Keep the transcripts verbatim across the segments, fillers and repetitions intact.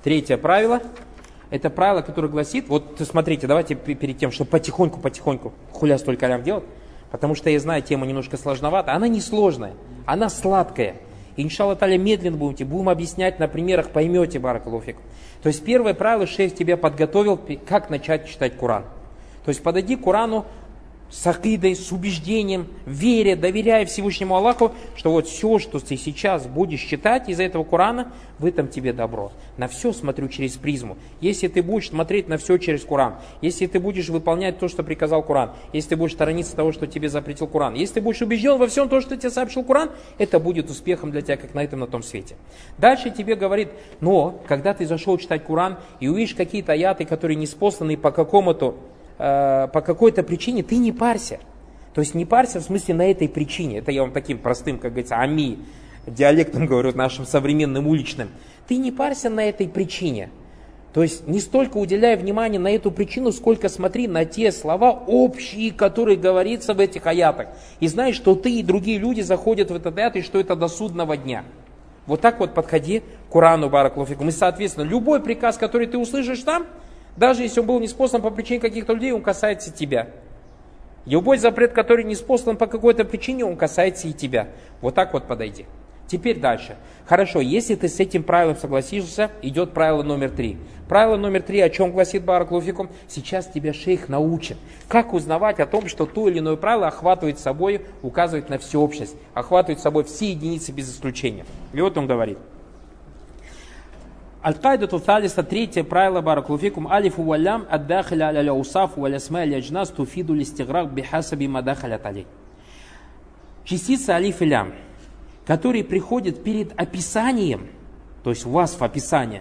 Третье правило. Это правило, которое гласит, вот смотрите, давайте перед тем, чтобы потихоньку-потихоньку хуля столько лям делать, потому что я знаю, тема немножко сложновата, она не сложная, она сладкая. И иншаллах та'аля медленно будете, будем объяснять на примерах, поймете, баракаллаху фикум. То есть первое правило, шейх тебя подготовил, как начать читать Коран. То есть подойди к Корану с акидой, с убеждением, веря, доверяя Всевышнему Аллаху, что вот все, что ты сейчас будешь читать из этого Корана, в этом тебе добро. На все смотрю через призму. Если ты будешь смотреть на все через Коран, если ты будешь выполнять то, что приказал Коран, если ты будешь сторониться того, что тебе запретил Коран, если ты будешь убежден во всем том, что тебе сообщил Коран, это будет успехом для тебя, как на этом, на том свете. Дальше тебе говорит, но, когда ты зашел читать Коран и увидишь какие-то аяты, которые не спосланы по какому-то по какой-то причине, ты не парься. То есть не парься в смысле на этой причине. Это я вам таким простым, как говорится, ами, диалектом говорю, нашим современным уличным. Ты не парься на этой причине. То есть не столько уделяй внимания на эту причину, сколько смотри на те слова общие, которые говорится в этих аятах. И знай, что ты и другие люди заходят в этот аят, и что это до судного дня. Вот так вот подходи к Корану, баракаллаху фикум. И соответственно, любой приказ, который ты услышишь там, даже если он был неспослан по причине каких-то людей, он касается тебя. Любой запрет, который неспослан по какой-то причине, он касается и тебя. Вот так вот подойди. Теперь дальше. Хорошо, если ты с этим правилом согласишься, идет правило номер три. Правило номер три, о чем гласит баракаллаху фикум? Сейчас тебя шейх научит. Как узнавать о том, что то или иное правило охватывает собой, указывает на всеобщность, охватывает собой все единицы без исключения. И вот он говорит. Аль-Кайдату Талиса, третье правило, баракаллаху фикум, алифу валям аддахиля аля усафу валясма аля джнас туфиду листиграк бихасаби мадахаля талей. Частица алиф и лям, которые приходят перед описанием, то есть у вас в описании,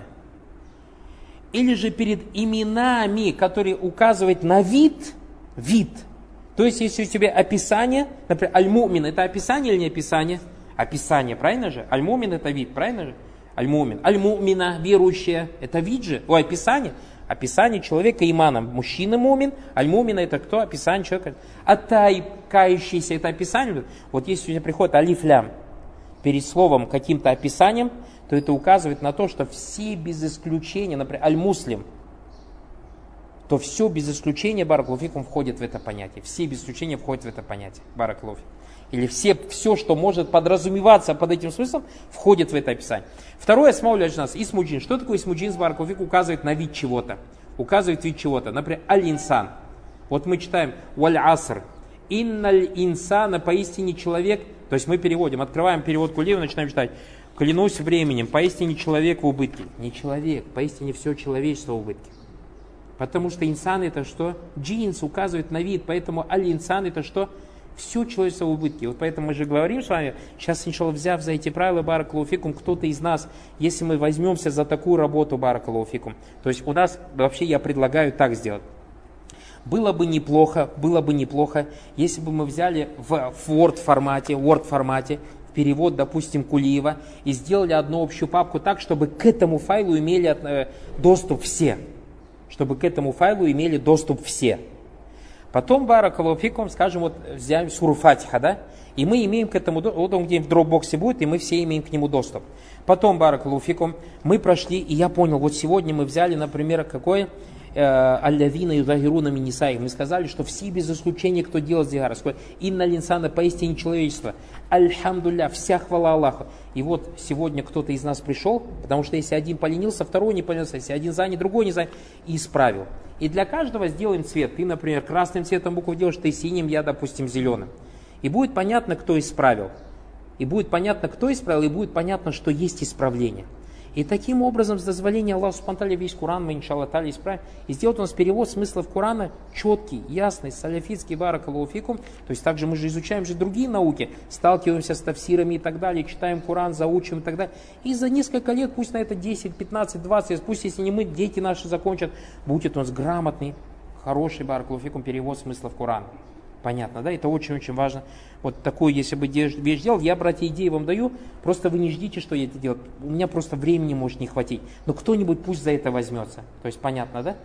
или же перед именами, которые указывают на вид, вид. То есть если у тебя описание, например, аль-мумин, это описание или не описание? Описание, правильно же? Аль-мумин это вид, правильно же? Аль-мумин. Аль-мумина, верующая, это вид же, о, описание. Описание человека иманом. Мужчина мумин, аль-мумина это кто? Описание человека. Атай, кающийся, это описание. Вот если у тебя приходит алиф-лям перед словом каким-то описанием, то это указывает на то, что все без исключения, например, аль-муслим, то все без исключения, баракаллаху фикум, входит в это понятие. Все без исключения входят в это понятие. Баракаллаху фикум. Или все, все, что может подразумеваться под этим смыслом, входит в это описание. Второе, асмауль аджнас, исмуджин. Что такое исмуджин с баракаллаху фикум? Указывает на вид чего-то. Указывает вид чего-то. Например, аль-инсан. Вот мы читаем валь аср. Инналь инсана, поистине человек. То есть мы переводим, открываем перевод Кулиева, начинаем читать. Клянусь временем, поистине человек в убытке. Не человек, поистине все человечество в убытке. Потому что инсан это что? Джинс указывает на вид, поэтому аль-инсан это что? Все человечество в убытке. Вот поэтому мы же говорим с вами, сейчас, иншаллах, взяв за эти правила, баракаллаху фикум, кто-то из нас, если мы возьмемся за такую работу, баракаллаху фикум, то есть у нас, вообще я предлагаю так сделать. Было бы неплохо, было бы неплохо, если бы мы взяли в Word формате, Word формате, перевод, допустим, Кулиева, и сделали одну общую папку так, чтобы к этому файлу имели э, доступ все. Чтобы к этому файлу имели доступ все. Потом, баракаллаху фикум, скажем, вот взяем суру Фатиха, да, и мы имеем к этому, вот он где-нибудь в дропбоксе будет, и мы все имеем к нему доступ. Потом, баракаллаху фикум, мы прошли, и я понял, вот сегодня мы взяли, например, какое? Аллавина и загируна минисаих. Мы сказали, что все без исключения, кто делал зигар, инна линсана, поистине человечество. Альхамдулля, вся хвала Аллаху. И вот сегодня кто-то из нас пришел, потому что если один поленился, второй не поленился, если один занят, другой не занят, и исправил. И для каждого сделаем цвет. Ты, например, красным цветом букву делаешь, ты синим, я, допустим, зеленым. И будет понятно, кто исправил. И будет понятно, кто исправил, и будет понятно, что есть исправление. И таким образом, с дозволения Аллаха субхану ва тааля, весь Коран мы, иншаллах та'аля, исправим. И сделать у нас перевод смыслов Корана четкий, ясный, саляфитский, баракаллаху фикум. То есть также мы же изучаем же другие науки, сталкиваемся с тафсирами и так далее, читаем Коран, заучиваем и так далее. И за несколько лет, пусть на это десять, пятнадцать, двадцать, пусть если не мы, дети наши закончат, будет у нас грамотный, хороший, баракаллаху фикум, перевод смыслов Корана. Понятно, да? Это очень-очень важно. Вот такую, если бы вещь делал, я, братья, идеи вам даю, просто вы не ждите, что я это делаю. У меня просто времени может не хватить. Но кто-нибудь пусть за это возьмется. То есть, понятно, да?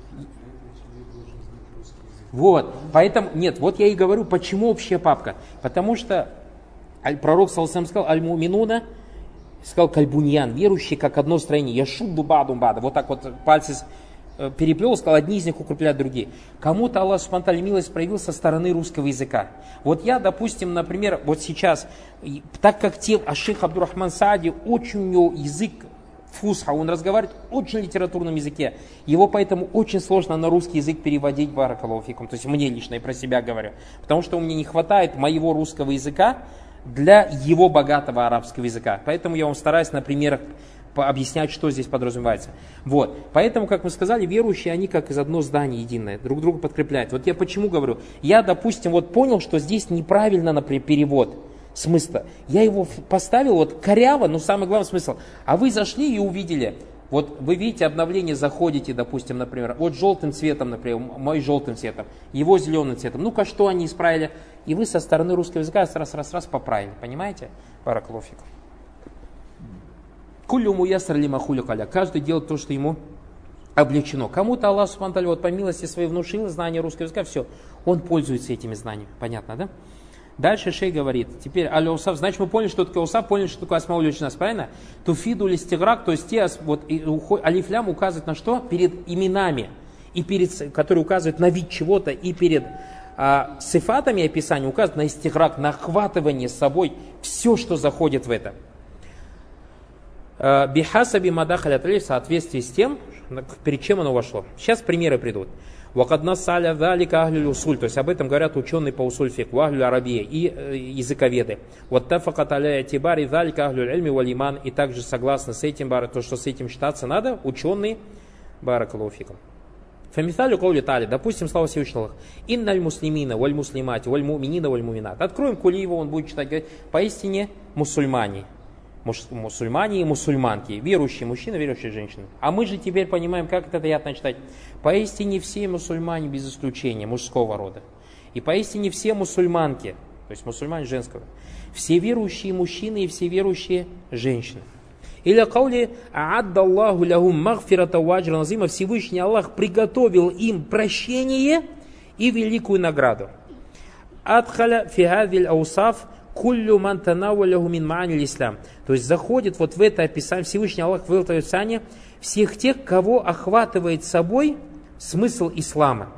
Вот, поэтому, нет, вот я и говорю, почему общая папка. Потому что пророк саллаллаху алейхи ва саллям сказал, аль-муминуна, сказал кальбуньян, верующие как одно строение. Я шудду бадум бада. Вот так вот пальцы переплел, сказал, одни из них укрепляют другие. Кому-то Аллах субхану ва тааля милость проявил со стороны русского языка. Вот я, допустим, например, вот сейчас, так как те, а шейх Абдурахман Саади, очень у него язык фусха, он разговаривает очень литературном языке. Его поэтому очень сложно на русский язык переводить, баракаллаху фикум. То есть мне лично, я про себя говорю. Потому что у меня не хватает моего русского языка для его богатого арабского языка. Поэтому я вам стараюсь на примерах объяснять, что здесь подразумевается. Вот. Поэтому, как мы сказали, верующие, они как из одно здание единое, друг друга подкрепляют. Вот я почему говорю, я, допустим, вот понял, что здесь неправильно, например, перевод смысла. Я его поставил вот коряво, но самый главный смысл. А вы зашли и увидели, вот вы видите обновление, заходите, допустим, например, вот желтым цветом, например, мой желтым цветом, его зеленым цветом. Ну-ка, что они исправили? И вы со стороны русского языка раз-раз-раз поправили. Понимаете? Баракаллаху фикум. Куллю муяссар лима хулика ля. Каждый делает то, что ему облегчено. Кому-то Аллах субхану ва тааля вот по милости своей внушил знание русского языка, все, он пользуется этими знаниями. Понятно, да? Дальше шейх говорит, теперь аль-усаф, значит мы поняли, что такое усаф, поняли, что такое асмауль нас, правильно? Туфиду листиграк, то есть те, вот алиф-лям указывает на что? Перед именами, и перед, которые указывают на вид чего-то, и перед а, сифатами описания указывают на истиграк, на охватывание с собой все, что заходит в это. Бихасаби мадахалят в соответствии с тем, перед чем оно вошло. Сейчас примеры придут. Вакадна саля далика ахлюль усуль, то есть об этом говорят ученые по усуль фик, ахлюль арабия и э, языковеды. Вот тафакат аля тибари далика ахлюль эльми валь иман, и также согласно с этим, то, что с этим считаться надо, ученые, баракаллаху фикум. Фамисалю каули тали, допустим, слова Всевышнего. Инналь муслимина, валь муслимати, валь муминина, валь муминат. Откроем Кулиева, он будет читать, говорить, поистине мусульмане. Мусульмане и мусульманки, верующие мужчины, верующие женщины. А мы же теперь понимаем, как это приятно читать. Поистине все мусульмане без исключения мужского рода. И поистине все мусульманки, то есть мусульмане женского. Все верующие мужчины и все верующие женщины. Или каули ааддаллаху лахум магфирата ва аджран азима, Всевышний Аллах приготовил им прощение и великую награду. Адхаля фи хазиль аусаф куллю ман танаваляху мин мааниль ислам. То есть заходит вот в это описание, Всевышний Аллах в это описание всех тех, кого охватывает собой смысл ислама.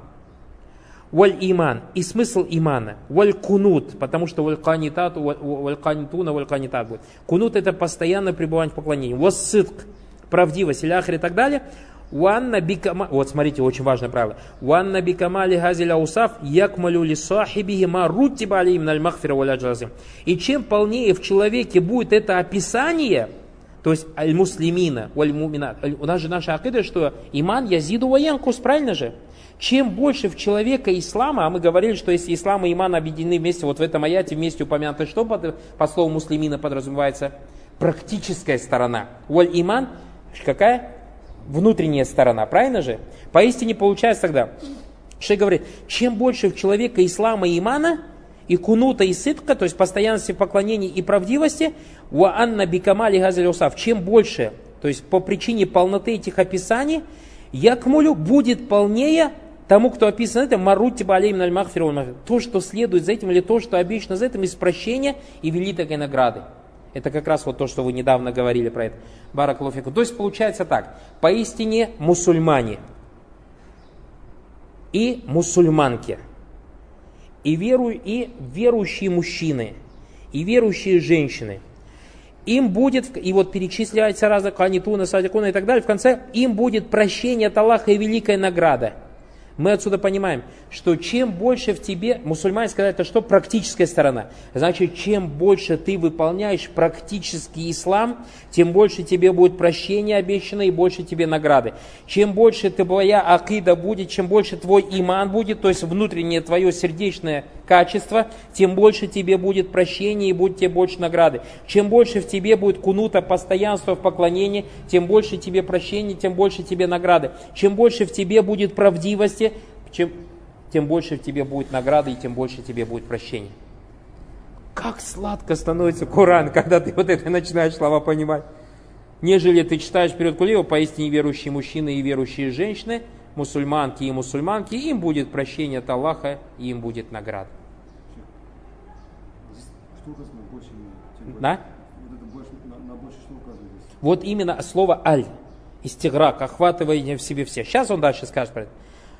Валь иман, и смысл имана. Валь кунут, потому что валь канитату, валь канитуна, валь канитат будет. Кунут — это постоянное пребывание в поклонении. Вассидк, правдивость, или ахир и так далее. Уанна бикама, вот смотрите, очень важное правило. Уанна бикамали газиля усаф якмалю ли сахибихи ма руттиба алейм наль махфира валь аджразим. И чем полнее в человеке будет это описание, то есть аль-муслимина, валь-муминат. У нас же наша акида, что иман язиду ваянкус, правильно же? Чем больше в человека ислама, а мы говорили, что если ислам и иман объединены вместе, вот в этом аяте вместе упомянуто, что под, по слову муслимина подразумевается? Практическая сторона. Валь-иман, какая? Внутренняя сторона, правильно же? Поистине получается тогда, шейх говорит, чем больше в человека ислама и имана, и кунута, и ситка, то есть постоянности в поклонении и правдивости, ва анна бикамали газаль усаф, чем больше, то есть по причине полноты этих описаний, якмулю будет полнее тому, кто описан это, марутти балейм наль махфиру, то, что следует за этим, или то, что обещано за этим, из прощения и великой награды. Это как раз вот то, что вы недавно говорили про это. Баракаллаху фикум. То есть получается так. Поистине мусульмане и мусульманки, и, веру, и верующие мужчины, и верующие женщины, им будет, и вот перечисляется раза канитуна, садикуна и так далее, в конце им будет прощение от Аллаха и великая награда. Мы отсюда понимаем, что чем больше в тебе, мусульмане сказали, это что? Практическая сторона. Значит, чем больше ты выполняешь практический ислам, тем больше тебе будет прощение обещано и больше тебе награды. Чем больше твоя акида будет, чем больше твой иман будет, то есть внутреннее твое сердечное качество, тем больше тебе будет прощение и будет тебе больше награды. Чем больше в тебе будет кунута, постоянство в поклонении, тем больше тебе прощения, тем больше тебе награды. Чем больше в тебе будет правдивости, чем, тем больше в тебе будет награды и тем больше тебе будет прощение. Как сладко становится Коран, когда ты вот это начинаешь слова понимать. Нежели ты читаешь перед Кулиева, поистине верующие мужчины и верующие женщины, мусульманки и мусульманки, им будет прощение от Аллаха, и им будет награда. Что указано больше? Да? Вот это больше, на, на больше что Вот именно слово аль, истиграк, охватывание в себе все. Сейчас он дальше скажет про это.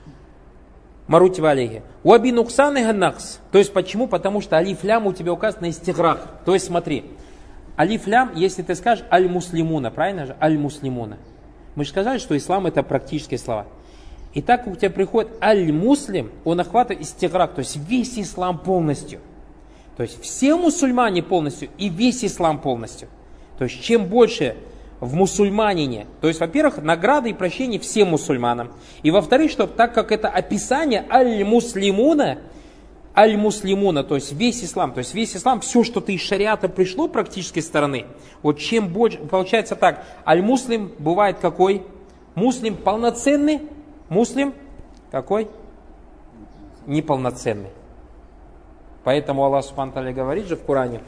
Марути валейхи. Уаби нуксан и ганнакс. То есть почему? Потому что алиф лям у тебя указан на истиграк. То есть смотри, алиф лям, если ты скажешь аль-муслимуна, правильно же? Аль-муслимуна. Мы же сказали, что ислам это практические слова. И так как у тебя приходит аль-муслим, он охватывает истиграк, то есть весь ислам полностью. То есть все мусульмане полностью и весь ислам полностью. То есть чем больше в мусульманине, то есть, во-первых, награды и прощение всем мусульманам. И во-вторых, что так как это описание аль-муслимуна, аль-муслимуна, то есть весь ислам, то есть весь ислам, все, что ты из шариата пришло практической стороны, вот чем больше, получается так, аль-муслим бывает какой? Муслим полноценный, муслим какой? Неполноценный. Поэтому Аллах Субхану ва Тааля говорит же в Коране: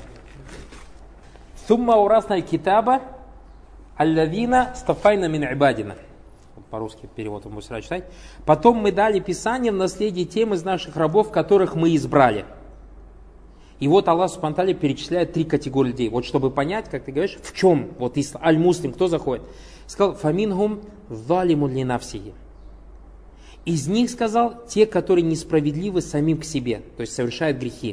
«Сумма урасна китаба аллавина стафайна мин ибадина». По-русски перевод вы будете читать. «Потом мы дали Писание в наследие тем из наших рабов, которых мы избрали». И вот Аллах Субхану ва Тааля перечисляет три категории людей. Вот чтобы понять, как ты говоришь, в чем вот аль-муслим, кто заходит. Сказал: «Фаминхум залимун ли нафсихи». Из них, сказал, те, которые несправедливы самим к себе, то есть совершают грехи.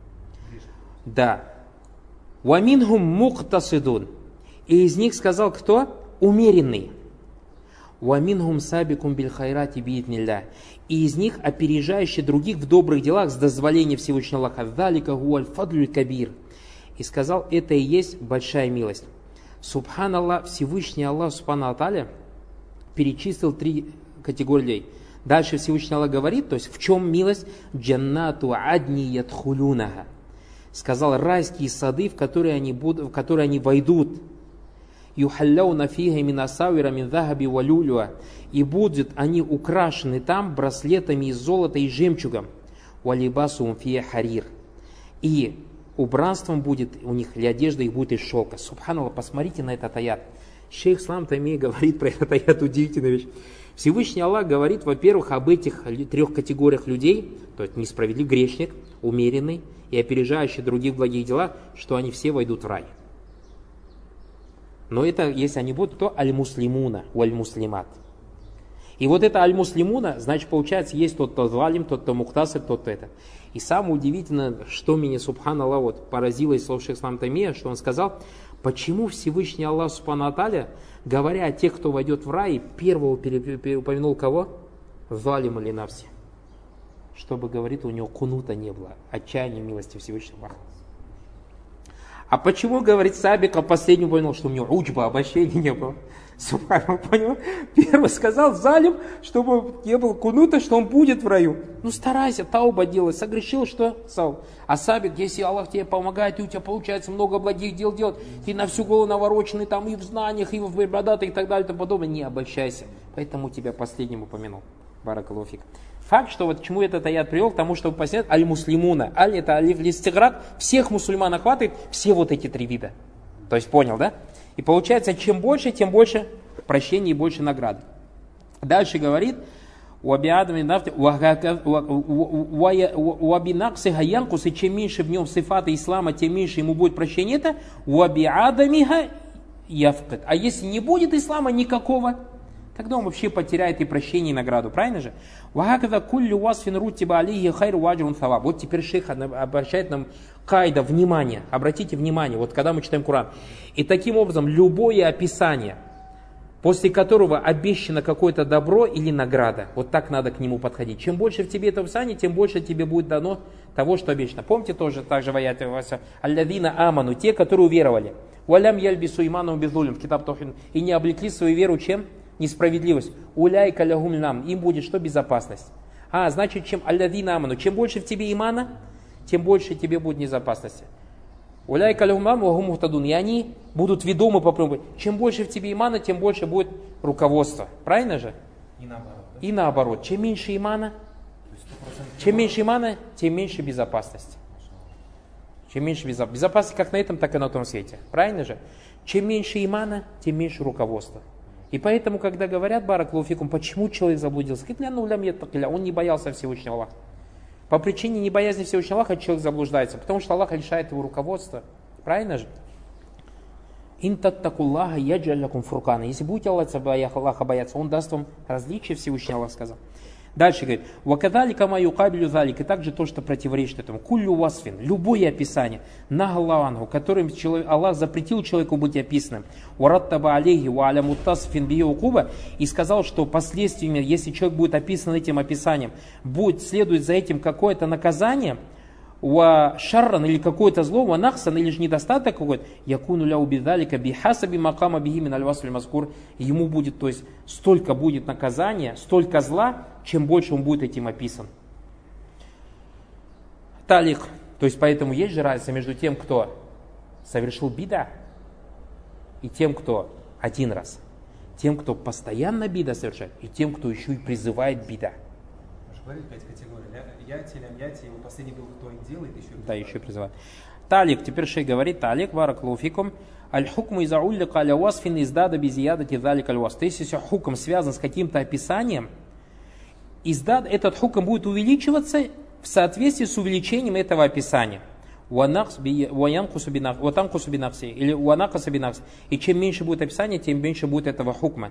Да. «Ваминхум муктасидун». И из них, сказал, кто? Умеренный. «Ваминхум сабикум биль хайрати бииднилля». И из них опережающий других в добрых делах с дозволения Всевышнего Аллаха. «Залика гуаль фадлюль кабир». И сказал, это и есть большая милость. Субханаллах, Всевышний Аллах Субхану ва Тааля перечислил три категории людей. Дальше Всевышний Аллах говорит, то есть в чем милость? «Джаннату адни ядхулюнаха». Сказал, райские сады, в которые они, будут, в которые они войдут. «Юхалляуна фиха мин асавира мин захаби ва люлюа». И будут они украшены там браслетами из золота и жемчугом. «Валибасум фия харир». И убранством будет у них, или одежда их будет из шелка. Субханаллах, посмотрите на этот аят. Шейх Ислам Таймия говорит про этот аят удивительную вещь. Всевышний Аллах говорит, во-первых, об этих трех категориях людей, то есть несправедливый грешник, умеренный и опережающий других благих дела, что они все войдут в рай. Но это, если они будут, то аль-муслимуна, аль-муслимат. И вот это аль-муслимуна, значит, получается, есть тот, кто залим, тот, кто мухтасир, тот, кто это. И самое удивительное, что меня, субханаллах, вот, поразило из слов шейха ислама Таймия, что он сказал, почему Всевышний Аллах Субхану ва Тааля, говоря о тех, кто войдет в рай, первого упомянул кого? Залима ли нафси. Чтобы, говорит, у него кунута не было, отчаяния милости Всевышнего Аллаха. А почему, говорит, Сабик, а последний упомянул, что у него уджба, обольщения не было? Субхану, понял? Первый сказал залим, чтобы не было кунута, что он будет в раю. Ну старайся, тауба делай, согрешил, что? Сау. А Сабик, если Аллах тебе помогает, и у тебя получается много благих дел делать, ты на всю голову навороченный там и в знаниях, и в ибадатах, и так далее, и тому подобное, не обольщайся. Поэтому тебя последним упомянул. Баракаллаху фик. Факт, что вот к чему этот аят привел, к тому, чтобы поснять аль-муслимуна. Аль это алиф-листиграк, всех мусульман охватывает, все вот эти три вида. То есть понял, да? И получается, чем больше, тем больше прощения и больше награды. Дальше говорит, уабинаксиха янкус, и чем меньше в нем сифата ислама, тем меньше ему будет прощение это, уабиадамиха явкат. А если не будет ислама никакого, тогда он вообще потеряет и прощение, и награду. Правильно же? Вот теперь шейх обращает нам кайда, внимание. Обратите внимание, вот когда мы читаем Коран. И таким образом, любое описание, после которого обещано какое-то добро или награда, вот так надо к нему подходить. Чем больше в тебе этого описания, тем больше тебе будет дано того, что обещано. Помните тоже также в аяте «Аллавина аману», те, которые уверовали. «Валям яльбису иману безлулим» в китаб Таухид. И не облекли свою веру чем? Несправедливость. Уляйка лягум нам. Им будет что? Безопасность. А, значит, чем аллавина аману. Чем больше в тебе имана, тем больше тебе будет безопасности. Уляйка лягум нам вагум мухтадун. И они будут ведомы по прямому. Чем больше в тебе имана, тем больше будет руководство. Правильно же? И наоборот. Да? И наоборот. Чем меньше имана, чем меньше имана, тем меньше безопасности. Чем меньше безопасности. Безопасность как на этом, так и на том свете. Правильно же? Чем меньше имана, тем меньше руководства. И поэтому, когда говорят, баракаллаху фикум, почему человек заблудился? Он не боялся Всевышнего Аллаха. По причине небоязни Всевышнего Аллаха человек заблуждается, потому что Аллах лишает его руководства. Правильно же? Ин таттакуллаха яджаль лакум фуркана. Если будете Аллаха бояться, Он даст вам различие, Всевышний Аллах сказал. Дальше говорит, вакадалика ма юкабилю залик, и также то, что противоречит этому. Куллю васфин, любое описание, нагаллавангу, которым человек, Аллах запретил человеку быть описанным. Ураттаба алейхи ва аля муттасфин бии укуба, и сказал, что последствиями, если человек будет описан этим описанием, будет следовать за этим какое-то наказание, уа шарран, или какое-то зло, уа нахсан, или же недостаток какой-то, якуну ля убидалика бихасаби макама бихи мин аль-васфиль мазкур, ему будет, то есть столько будет наказания, столько зла, чем больше он будет этим описан. Талик, то есть поэтому есть же разница между тем, кто совершил бида, и тем, кто один раз, тем, кто постоянно бида совершает, и тем, кто еще и призывает бида. Говорит пять категорий. Яти, лям яти, его последний был, кто и делает, еще да, еще призывает. Талик, теперь шейх говорит, талик, бараклауфикум, аль-хукму из ауллика аля васфин издада безиядати залик аль-вас. То есть, если хукм связан с каким-то описанием, издад, этот хукм будет увеличиваться в соответствии с увеличением этого описания. Или и чем меньше будет описание, тем меньше будет этого хукма.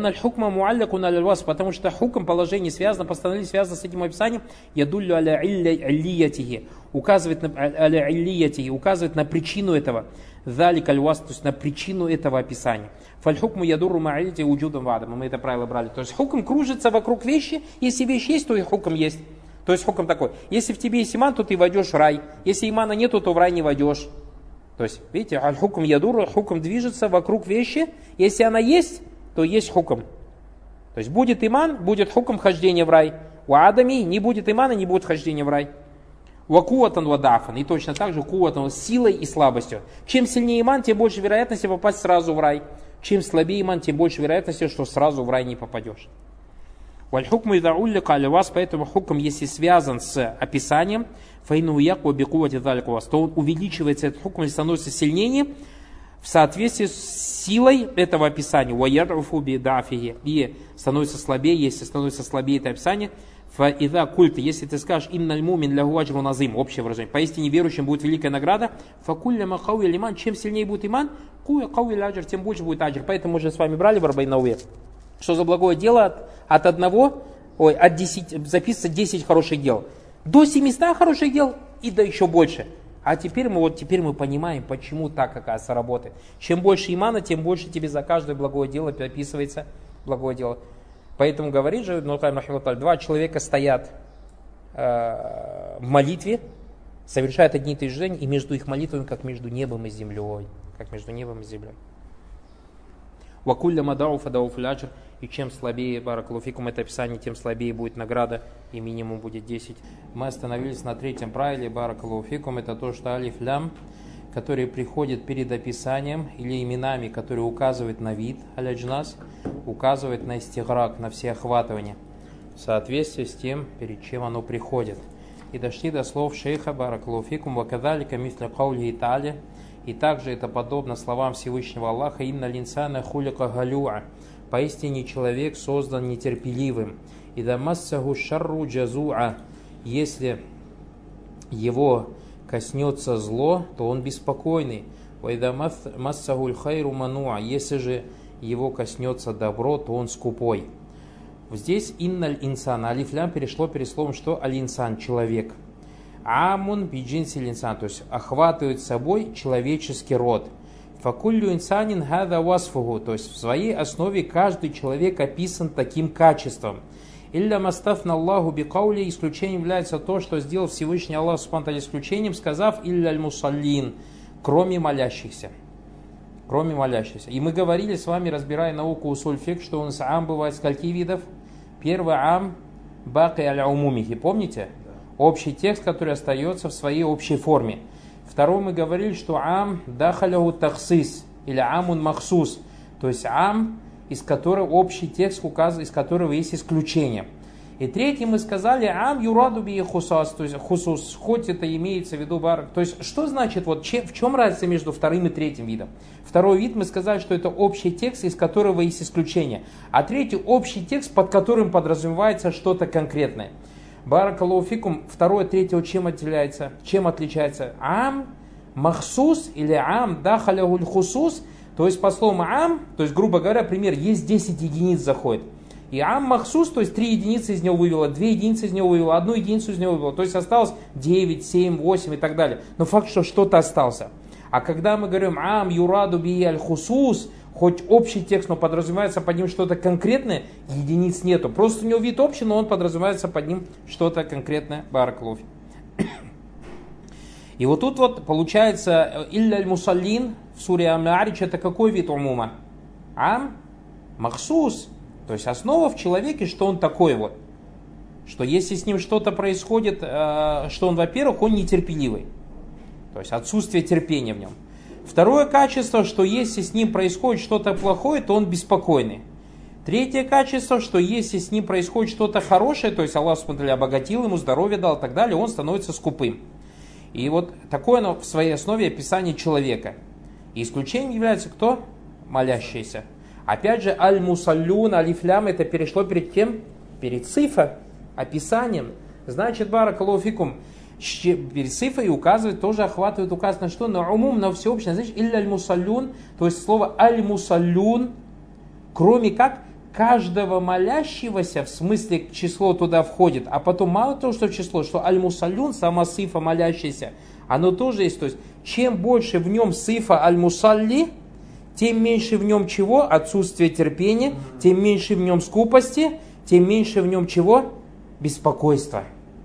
Потому что хукм положение связано, постановление связано с этим описанием, ядуллю аля иллиятихи, указывает на аля иллиятихи, указывает на причину этого. Залик аль-вас, то есть на причину этого описания. Фальхукму ядуру ма'илити уджудам вадам. Мы это правило брали. То есть хукм кружится вокруг вещи, если вещь есть, то и хукм есть. То есть хукм такой, если в тебе есть иман, то ты войдешь в рай. Если имана нету, то в рай не войдешь. То есть, видите, аль-хукм ядуру, хукм движется вокруг вещи. Если она есть, то есть хукм. То есть будет иман, будет хукм хождения в рай. У адами не будет имана, не будет хождения в рай. Вакуатан вадафан. И точно так же куатан силой и слабостью. Чем сильнее иман, тем больше вероятности попасть сразу в рай. Чем слабее иман, тем больше вероятности, что сразу в рай не попадешь. Вальхукму ида уллика аля вас, поэтому хукм, если связан с описанием, фаину яку бикувати залик вас, то он увеличивается, этот хукм становится сильнее в соответствии с силой этого описания. Ваяруфу бидафиги, и становится слабее, если становится слабее это описание. Фаида культа, если ты скажешь инналь мумин лягу аджру назим, общее выражение, поистине верующим будет великая награда. Факулля махауи лиман, чем сильнее будет иман, куя кауи аджр, тем больше будет аджр. Поэтому мы же с вами брали барбайнауэ. Что за благое дело от, от одного, ой, от десяти, записывается десять хороших дел. До семисот хороших дел и до еще больше. А теперь мы, вот, теперь мы понимаем, почему так, оказывается, работает. Чем больше имана, тем больше тебе за каждое благое дело описывается благое дело. Поэтому говорит же, ну, два человека стоят э, в молитве, совершают одни и те же движения, и между их молитвами, как между небом и землей. Как между небом и землей. Вакулля мадауфа дауф ляджр. И чем слабее, баракалуфикум, это описание, тем слабее будет награда, и минимум будет десять. Мы остановились на третьем правиле, баракалуфикум, это то, что алиф лям, которые приходят перед описанием или именами, которые указывают на вид, аляджнас, указывают на истиграк, на всеохватывание, в соответствии с тем, перед чем оно приходит. И дошли до слов шейха, баракалуфикум, вакадалика мисля каули итали, и также это подобно словам Всевышнего Аллаха, инна линсана хулика галюа, поистине человек создан нетерпеливым. Ида массаху шарру джазуа, если его коснется зло, то он беспокойный. Ида массаху хайру мануа, если же его коснется добро, то он скупой. Здесь инналь инсан, алиф лям перешло перед словом, что аль-инсан, человек. Амун биджинси линсан, то есть охватывает собой человеческий род. Факуллю инсанин хада васфугу, то есть в своей основе каждый человек описан таким качеством. Илля мастафна Аллаху бикаули, исключением является то, что сделал Всевышний Аллах субхану исключением, сказав илля аль-мусаллин, кроме молящихся. Кроме молящихся. И мы говорили с вами, разбирая науку усуль фик, что у нас ам бывает скольки видов? Первый ам баки аль-умумихи, помните? Общий текст, который остается в своей общей форме. Второй мы говорили, что ам дахаляху тахсис или амун махсус, то есть ам, из которого общий текст указан, из которого есть исключение. И третий мы сказали ам юраду би хусас, то есть хусус, хоть это имеется в виду бар. То есть что значит, вот чем, в чем разница между вторым и третьим видом? Второй вид мы сказали, что это общий текст, из которого есть исключение. А третий общий текст, под которым подразумевается что-то конкретное. Баракалуфикум, второе, третье, чем отделяется? Чем отличается? Ам, махсус или ам, дахаляхуль хусус, То есть по слову ам, то есть грубо говоря, пример, есть десять единиц заходит. И ам махсус, то есть три единицы из него вывела, две единицы из него вывела, одну единицу из него вывела. То есть осталось девять, семь, восемь и так далее. Но факт, что что-то остался. А когда мы говорим ам юраду би аль-хусус, хоть общий текст, но подразумевается под ним что-то конкретное, единиц нету. Просто у него вид общий, но он подразумевается под ним что-то конкретное. Баракалуфи. И вот тут вот получается илля аль-мусаллин в суре Ам-Мааридж это какой вид умума? Ам махсус. То есть основа в человеке, что он такой вот. Что если с ним что-то происходит, что он, во-первых, он нетерпеливый. То есть отсутствие терпения в нем. Второе качество, что если с ним происходит что-то плохое, то он беспокойный. Третье качество, что если с ним происходит что-то хорошее, то есть Аллах смотрели, обогатил ему, здоровье дал и так далее, он становится скупым. И вот такое оно в своей основе описание человека. И исключением является кто? Молящийся. Опять же, аль-мусаллюн, алифлям, это перешло перед кем? Перед цифа, описанием. Значит, баракаллаху фикум, перед цифой указывает, тоже охватывает, указывает на что? На умум, на всеобщее. Значит, илля аль-мусаллюн, то есть слово аль-мусаллюн, кроме как каждого молящегося, в смысле число туда входит, а потом мало того, что в число, что аль-мусаллюн, сама сифа молящийся, оно тоже есть. То есть, чем больше в нем сифа аль-мусалли, тем меньше в нем чего? Отсутствие терпения, тем меньше в нем скупости, тем меньше в нем чего? Беспокойства.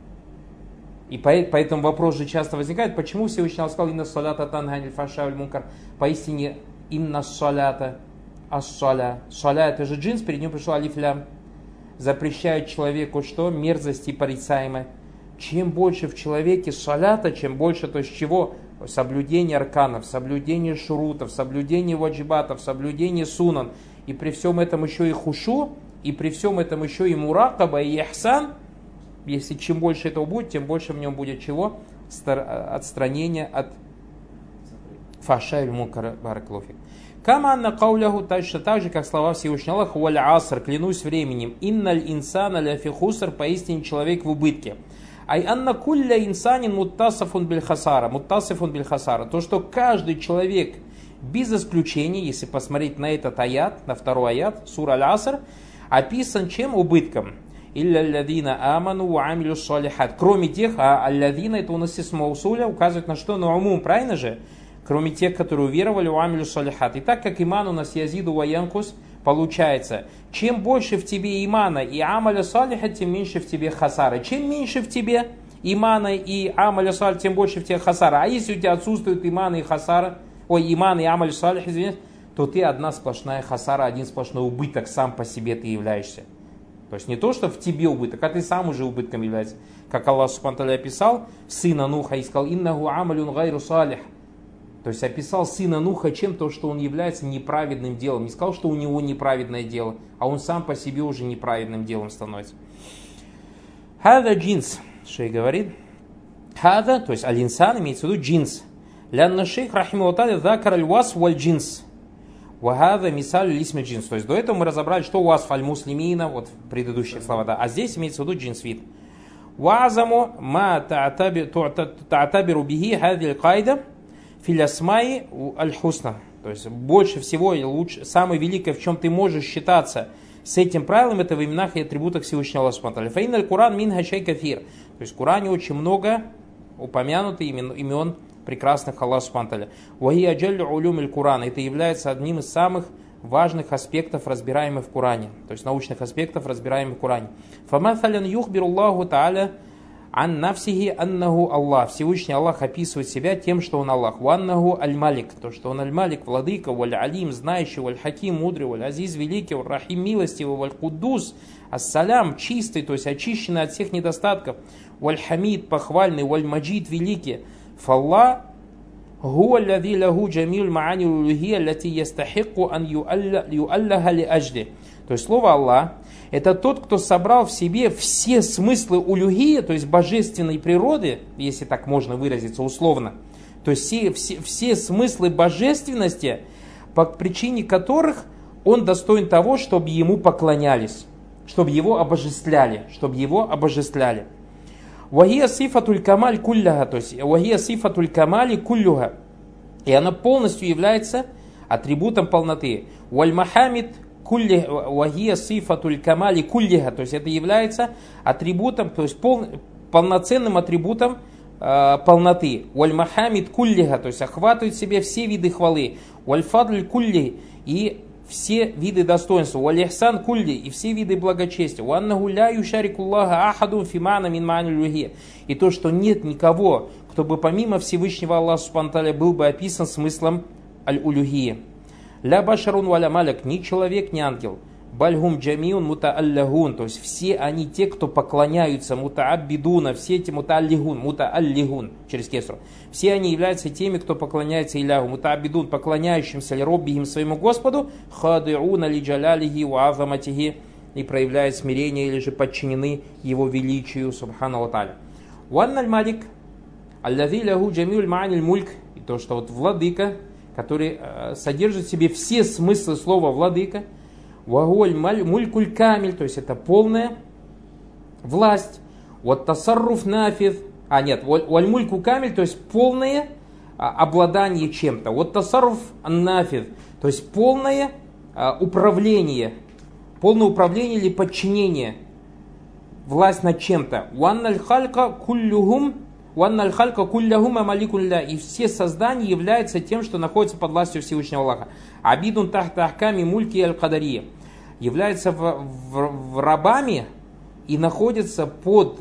И поэтому вопрос же часто возникает, почему Всевышний Аллах сказал «Инна салята танха аниль фахшаи валь мункар». Поистине «Инна салята». Ас-саля. Саля это же джинс, перед ним пришел алиф-лям. Запрещает человеку что? Мерзости порицаемые. Чем больше в человеке салята, чем больше, то есть чего? Соблюдение арканов, соблюдение шурутов, соблюдение ваджибатов, соблюдение сунан. И при всем этом еще и хушу, и при всем этом еще и муракаба, и ихсан. Если чем больше этого будет, тем больше в нем будет чего? Отстранение от фахшаи валь мункар. Баракаллаху. Кама анна кауляху, точно так же, как слова Всевышнего Аллаха, валь аср, клянусь временем, инналь инсана ля фи хуср, поистине человек в убытке. Ай анна кулля инсанин муттасафун биль хасара, муттасафун биль хасара, то, что каждый человек, без исключения, если посмотреть на этот аят, на второй аят, сура аль-аср, описан чем? Убытком. Илля алладина аману ва амилю салихат. Кроме тех, а алладина, это у нас из маусуля, указывает на что? На умум, правильно же? Кроме тех, которые уверовали в амилю салихат. И так как иман у нас язиду ваянкус, получается, чем больше в тебе имана и амаля салиха, тем меньше в тебе хасара. Чем меньше в тебе имана и амаля салиха, тем больше в тебе хасара. А если у тебя отсутствует иман и хасара, ой, иман и амаль салих, извините, то ты одна сплошная хасара, один сплошной убыток, сам по себе ты являешься. То есть не то, что в тебе убыток, а ты сам уже убытком являешься. Как Аллах субхану ва тааля описал сына Нуха и сказал, иннаху амалюн гайру салих. То есть описал сына Нуха чем? То, что он является неправедным делом. Не сказал, что у него неправедное дело, а он сам по себе уже неправедным делом становится. Хада джинс, шейх говорит. Хада, то есть аль-инсан, имеется в виду джинс. Лянна шейх, рахимаху тааля, закар аль-васф валь-джинс. Вахада мисаль лисми джинс. То есть до этого мы разобрали, что васф аль-муслимина, вот предыдущие слова, да. А здесь имеется в виду джинс вид. Вазаму ма та'табиру бихи хади аль-кайда. Филясмай аль-хусна. То есть больше всего, лучше, самое великое, в чем ты можешь считаться с этим правилом, это в именах и атрибутах Всевышнего Аллаха субхану ва тааля. Фаин аль-Куран мин хачай кафир. То есть в Коране очень много упомянуто имен, имен прекрасных Аллаха субхану ва тааля. Вахи аджаллю улюм аль-Куран. Это является одним из самых важных аспектов, разбираемых в Коране. То есть научных аспектов, разбираемых в Коране. Фаматалян юхбируллаху тааля ан нафсихи аннаху Аллах. Всевышний Аллах описывает себя тем, что он Аллах. Ваннаху аль-малик. То, что он аль-малик, владыка, валь-алим, знающий, валь-хаким, мудрый, валь-азиз, великий, валь-рахим, милостивый, валь-куддус, ас-салям, чистый, то есть очищенный от всех недостатков, валь-хамид, похвальный, валь-маджид, великий. Фаллах гуа аллади лаху джамиль маани улухия лати ястахикку ан юаллаха ли ажли. То есть слово Аллах это тот, кто собрал в себе все смыслы улюхия, то есть божественной природы, если так можно выразиться условно, то есть все, все, все смыслы божественности, по причине которых он достоин того, чтобы ему поклонялись, чтобы его обожествляли, чтобы его обожествляли. Вахия сифатуль камаль кулляха, то есть вахия сифатуль камали куллюха, и она полностью является атрибутом полноты. Валь махамид кулли вахия сифатуль камали куллиха, то есть это является атрибутом, то есть пол, полноценным атрибутом э, полноты. Валь махамид куллиха, то есть охватывает в себе все виды хвалы. Валь фадль кулли, и все виды достоинства. Валь ихсан кулли, и все виды благочестия. Ваннаху ля юшарикуллаха ахадун фи ма'на мин ма'нил улухия. И то, что нет никого, кто бы помимо Всевышнего Аллаха субхану ва тааля был бы описан смыслом аль-улюхия. Ля башарун валя маляк, ни человек, ни ангел. Бальгум джамиун мутааллягун, то есть все они те, кто поклоняются, мутааббидуна, все эти мутааллигун, мутааллигун, через кесру. Все они являются теми, кто поклоняется Иляху, мутааббидун, поклоняющимся ли роббихим своему Господу, хадиуна ли джалялихи ва азаматихи, и проявляют смирение или же подчинены его величию, субхану ва тааля. Ванналь малик, аллази лаху джамиуль ма'аниль мульк, и то, что вот владыка, который э, содержит в себе все смыслы слова владыка, вагуль мулькуль камиль, то есть это полная власть, вот тасарруф нафид, а нет, валь мульку камиль, то есть полное а, обладание чем-то, вот тасарруф нафид, то есть полное а, управление, полное управление или подчинение, власть над чем-то. Уанналь халька куллюхум Уанналь халька кулляхума маликулля, и все создания являются тем, что находится под властью Всевышнего Аллаха. Абидун тахта ахками мульки аль-кадария, являются в, в, в рабами и находятся под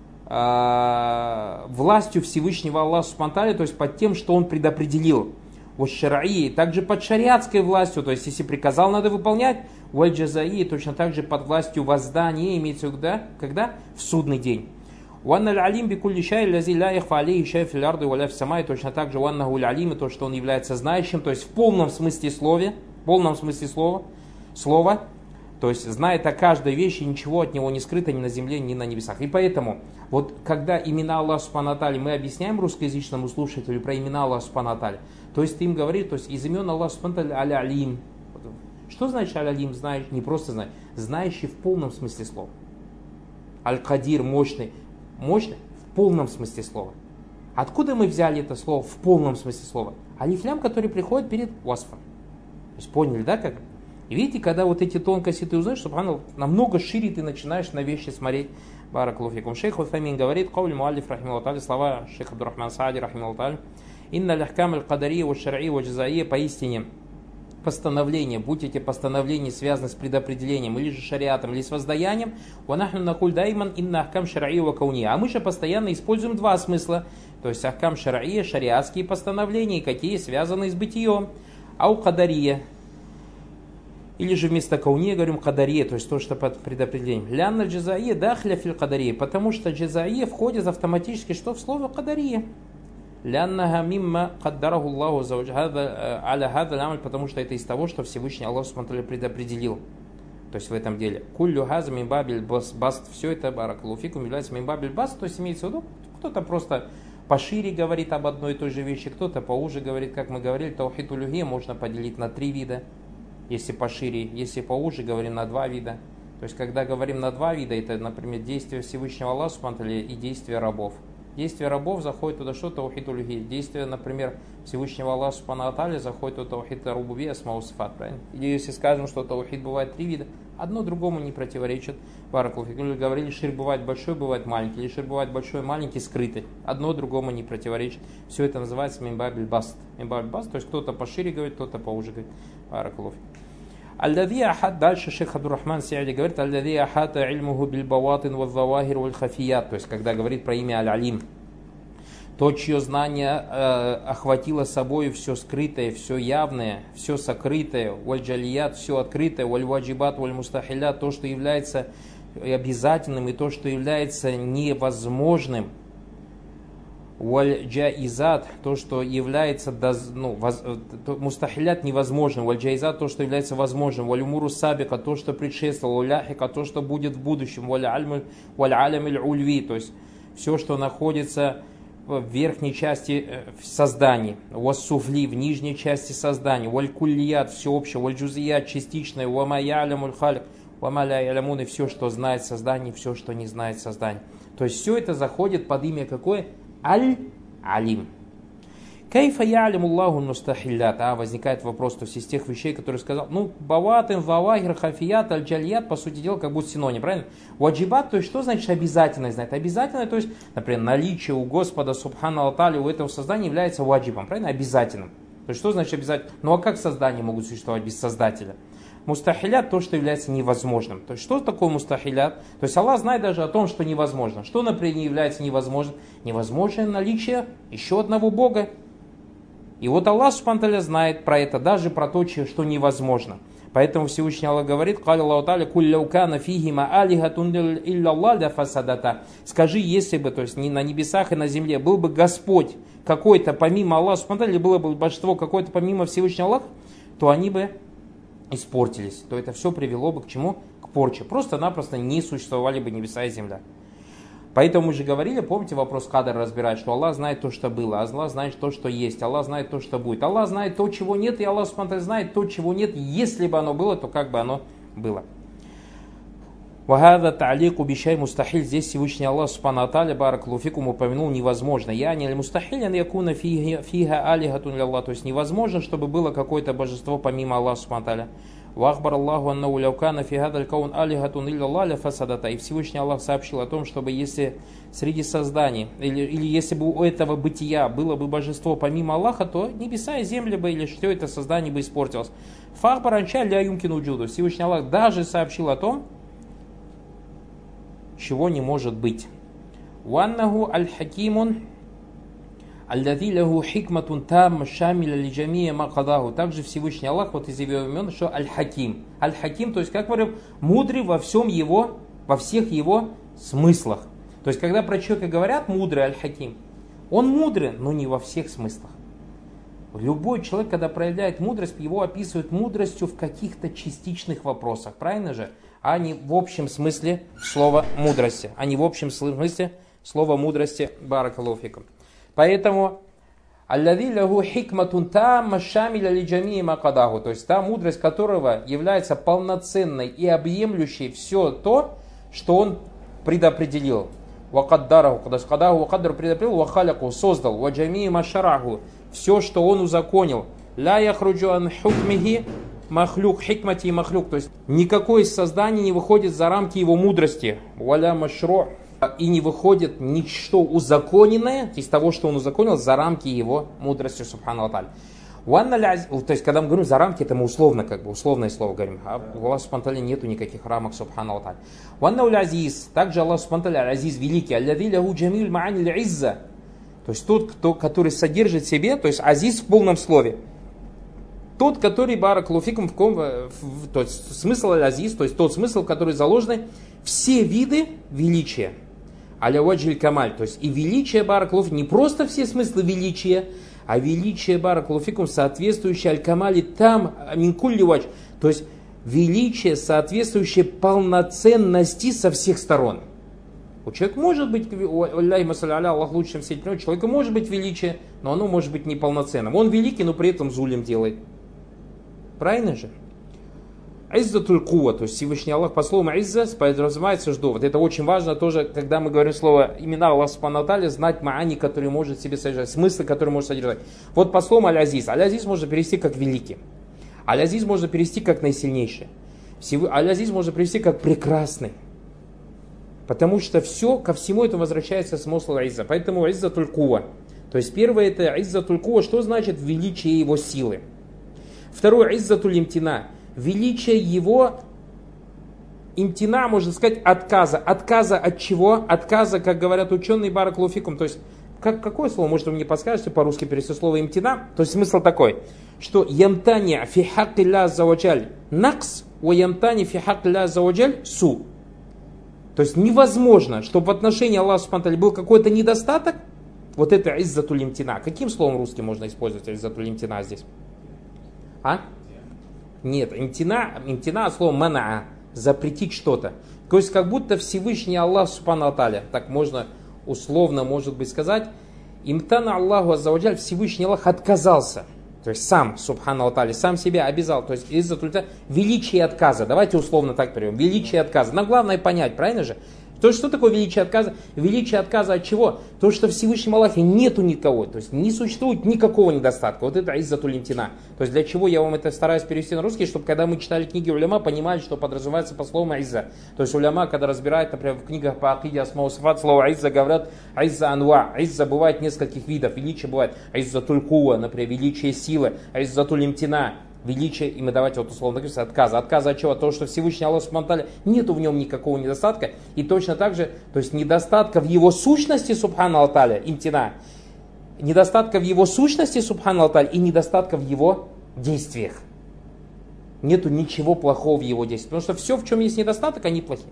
э, властью Всевышнего Аллаха субхану ва тааля, то есть под тем, что он предопределил. Ваш-шараи, также под шариатской властью, то есть если приказал, надо выполнять. Валь-джазаи, точно так же под властью воздания, имеется в виду, да, когда? В судный день. Уанна аль-алим бикулли шай лази ля ихфа алейхи шай фил арди ва ля фис самай, точно так же уаннаху аль-алим, то, что он является знающим, то есть в полном смысле слова, в полном смысле слова, слова, то есть знает о каждой вещи, ничего от него не скрыто ни на земле, ни на небесах. И поэтому, вот когда имена Аллаха субхану ва тааля, мы объясняем русскоязычному слушателю про имена Аллаха субхану ва тааля, то есть ты им говоришь, то есть из имен Аллаха субхану ва тааля аль-алим. Что значит аль-алим? Знаешь, не просто знаешь, знающий в полном смысле слова. Аль-кадир, мощный. Мощный в полном смысле слова. Откуда мы взяли это слово в полном смысле слова? Алиф-лям, который приходит перед васфом. То есть поняли, да, как? И видите, когда вот эти тонкости ты узнаешь, субханаллах, намного шире ты начинаешь на вещи смотреть. Баракаллаху фикум. Шейх Утхамин говорит, каули муаллиф рахимахуллаху тааля, слова шейха Абдуррахман Саади рахимахуллаху тааля, инна лахкам аль-кадария ва шар'и ва джазаия, поистине постановления, будь эти постановления связаны с предопределением, или же шариатом, или с воздаянием, ванахну накуль дайман инна ахкам шар'и ва кауния. А мы же постоянно используем два смысла, то есть ахкам шар'и, шариатские постановления, какие связаны с бытием, ау кадария, или же вместо кауния говорим кадария, то есть то, что под предопределением. Лянна джазаия дахля фил кадария, потому что джазаия входит автоматически что в слово кадария. Ляннага мимма каддараху Аллаху аля хада амаль, потому что это из того, что Всевышний Аллах субхану ва тааля предопределил. То есть в этом деле. Куллю хаза мимбабиль баст, все это баракаллаху фикум является мимбабиль баст, то есть имеется в виду, кто-то просто пошире говорит об одной и той же вещи, кто-то поуже говорит, как мы говорили, таухид улюхия можно поделить на три вида, если пошире, если поуже говорим на два вида. То есть когда говорим на два вида, это, например, действие Всевышнего Аллаха субхану ва тааля и действие рабов. Действие рабов заходит туда что? Таухид улюхия. Действие, например, Всевышнего Аллаха субхану ва тааля заходит туда таухид рубубия асмау сифат, правильно? Или если скажем, что таухид бывает три вида, одно другому не противоречит. Баракаллаху фикум. Говорили, ширк бывает большой, бывает маленький. Или ширк бывает большой, маленький, скрытый. Одно другому не противоречит. Все это называется мимбабиль баст. Мимбабиль баст, то есть кто-то пошире говорит, кто-то поуже говорит. Баракаллаху фикум. Аллади ахад, дальше шейх Абдуррахман Саади говорит, аллади ахата ильмуху биль баватин ва завахир валь хафият, то есть когда говорит про имя аль-алим, то, чье знание э, охватило собой все скрытое, все явное, все сокрытое, валь джалият, все открытое, валь ваджибат, валь мустахилят, то, что является обязательным и то, что является невозможным, валь джаизат, то, что является, ну, воз, мустахилят невозможным, валь джаизат, то, что является возможным, валь умуру сабика, то, что предшествовало, валь ляхика, то, что будет в будущем, валь алямиль ульви, то есть все, что находится в верхней части создания, вассуфли, в нижней части создания, валь куллият, всеобщее, валь джузият, частичное, вама ялямуль халик, вама ля ялямун, и все, что знает создание, все, что не знает создание. То есть все это заходит под имя какое? Аль-Алим. Кайфа ялим Аллаху мустахиллят. А возникает вопрос, то есть из тех вещей, которые сказал, ну, баватин, вавахир, хафият, аль-джальят, по сути дела, как будто синоним, правильно? Ваджибат, то есть что значит обязательно знать? Обязательно, то есть, например, наличие у Господа, субхана Алтали, у этого создания является ваджибом, правильно? Обязательным. То есть что значит обязательно? Ну а как создания могут существовать без создателя? Мустахилят то, что является невозможным. То есть что такое мустахилят? То есть Аллах знает даже о том, что невозможно. Что, например, не является невозможным? Невозможное наличие еще одного Бога. И вот Аллах субхану ва тааля знает про это, даже про то, что невозможно. Поэтому Всевышний Аллах говорит: «Каля Аллаху тааля, куль лау кана фихима алихатун илля да фасадата». Скажи, если бы, то есть не на небесах и на земле, был бы Господь какой-то помимо Аллаха субхану ва тааля, или было бы божество какое-то помимо Всевышнего Аллаха, то они бы испортились. То это все привело бы к чему? К порче. Просто-напросто не существовали бы небеса и земля. Поэтому мы же говорили, помните, вопрос Кадр разбирать, что Аллах знает то, что было, Аллах знает то, что есть, Аллах знает то, что будет. Аллах знает то, чего нет, и Аллах субхану ва тааля знает то, чего нет. Если бы оно было, то как бы оно было. Вахада та'алику бишай мустахиль. Здесь Всевышний Аллах субхану ва тааля баракаллаху фикум упомянул невозможно. Я не мустахиль, якуна фиха алихатун лилlah. То есть невозможно, чтобы было какое-то божество помимо Аллаха субхану ва тааля. Вахбар Аллаху аннау лаукана фи хадаль каун алихатун илля ля фасадата. И Всевышний Аллах сообщил о том, чтобы если среди созданий, или, или если бы у этого бытия было бы божество помимо Аллаха, то небеса и земли бы, или все это создание бы испортилось. Фахбар анча ля юмкину джуду. Всевышний Аллах даже сообщил о том, чего не может быть. Ваннаху аль-хакимун аллази лаху хикматун тамма шамиля лиджамия макадаху. Также Всевышний Аллах, вот из его имен, что аль-хаким. Аль-хаким, то есть, как говорим, мудрый во всем его, во всех его смыслах. То есть, когда про человека говорят мудрый аль-хаким, он мудрый, но не во всех смыслах. Любой человек, когда проявляет мудрость, его описывают мудростью в каких-то частичных вопросах, правильно же? А не в общем смысле слова мудрости. А не в общем смысле слова мудрости. Баракаллаху фикум. Поэтому аллази лаху хикматун тамма шамиля лиджамии макадаху. То есть та мудрость которого является полноценной и объемлющей все то, что он предопределил. Вакаддараху, кадашкадаху, вакаддар предопределил, вахаляку, создал, ваджамии машараху. Все, что он узаконил. Ля яхруджу ан хукмихи махлюк, хикмати и махлюк. То есть никакое из созданий не выходит за рамки его мудрости. Валя машро. И не выходит ничто узаконенное из того, что он узаконил, за рамки его мудрости, субхану ва тааля. То есть, когда мы говорим за рамки, это мы условно, как бы, условное слово говорим. А у Аллаха субхану ва тааля нету никаких рамок, субхану ва тааля. Ванна уль азиз. Также Аллах субхану ва тааля азиз великий. Аллази лаху джамиль маани л'изза. То есть, тот, кто, который содержит в себе, то есть, азиз в полном слове. Тот, который баракаллаху фикум, в ком, в, то есть, смысл азиз, то есть, тот смысл, который заложен все виды величия. Аля ваджиль камаль, то есть и величие баракаллаху не просто все смыслы величия, а величие баракаллаху фикум, соответствующее аль-камали там минкулли вадж, то есть величие, соответствующее полноценности со всех сторон. У человека может быть, Аллах лучше, чем все эти, у человека может быть величие, но оно может быть неполноценным. Он великий, но при этом зулим делает. Правильно же? Иззатуль кува, то есть Всевышний Аллах по слову изза подразумевается жду. Вот это очень важно тоже, когда мы говорим слово имена Аллаха субхану ва тааля, знать маани, которые может в себе содержать, смыслы, которые может содержать. Вот по слову аль-азиз. Аль-азиз можно перевести как великий. Аль-азиз можно перевести как наисильнейший. Аль-азиз можно перевести как прекрасный. Потому что все, ко всему этому возвращается смысл изза. Поэтому иззатуль кува. То есть первое это иззатуль кува, что значит величие его силы. Второе иззатуль имтина. Величие его имтина, можно сказать, отказа. Отказа от чего? Отказа, как говорят ученые, баракаллаху фикум. То есть, как, какое слово, может, вы мне подскажете по-русски перевести слово имтина? То есть, смысл такой, что ямтани фи хакки ля заваджаль накс, ва ямтани фи хакки ля заваджаль су. То есть, невозможно, чтобы в отношении Аллаха субхану ва тааля был какой-то недостаток. Вот это иззатуль имтина. Каким словом русским можно использовать иззатуль имтина здесь? А? Нет, имтина, имтина от слова манаа, запретить что-то. То есть как будто Всевышний Аллах субхану ва тааля, так можно условно, может быть, сказать, имтана Аллаху аззаваджаль, Всевышний Аллах отказался. То есть сам, субхану ва тааля, сам себя обязал. То есть из-за величие отказа. Давайте условно так перейдем. Величие отказа. Нам главное понять, правильно же? То есть, что такое величие отказа? Величие отказа от чего? То, что в Всевышнем Аллахе нету никого, то есть не существует никакого недостатка. Вот это иззатуль имтина. То есть для чего я вам это стараюсь перевести на русский, чтобы когда мы читали книги уляма, понимали, что подразумевается по слову изза. То есть уляма, когда разбирают, например, в книгах по акиде асмау сифат, слово изза говорят изза анва. Изза бывает нескольких видов. Величие бывает иззатуль куа, например, величие силы, иззатуль имтина. Величие, и мы давайте вот условно говорим, отказа. Отказа от чего? От того, что Всевышний Аллах субхану ва тааля нету в нем никакого недостатка. И точно так же, то есть недостатка в его сущности субхану ва тааля, имтина. Недостатка в его сущности субхану ва тааля и недостатка в его действиях. Нету ничего плохого в его действиях. Потому что все, в чем есть недостаток, они плохие.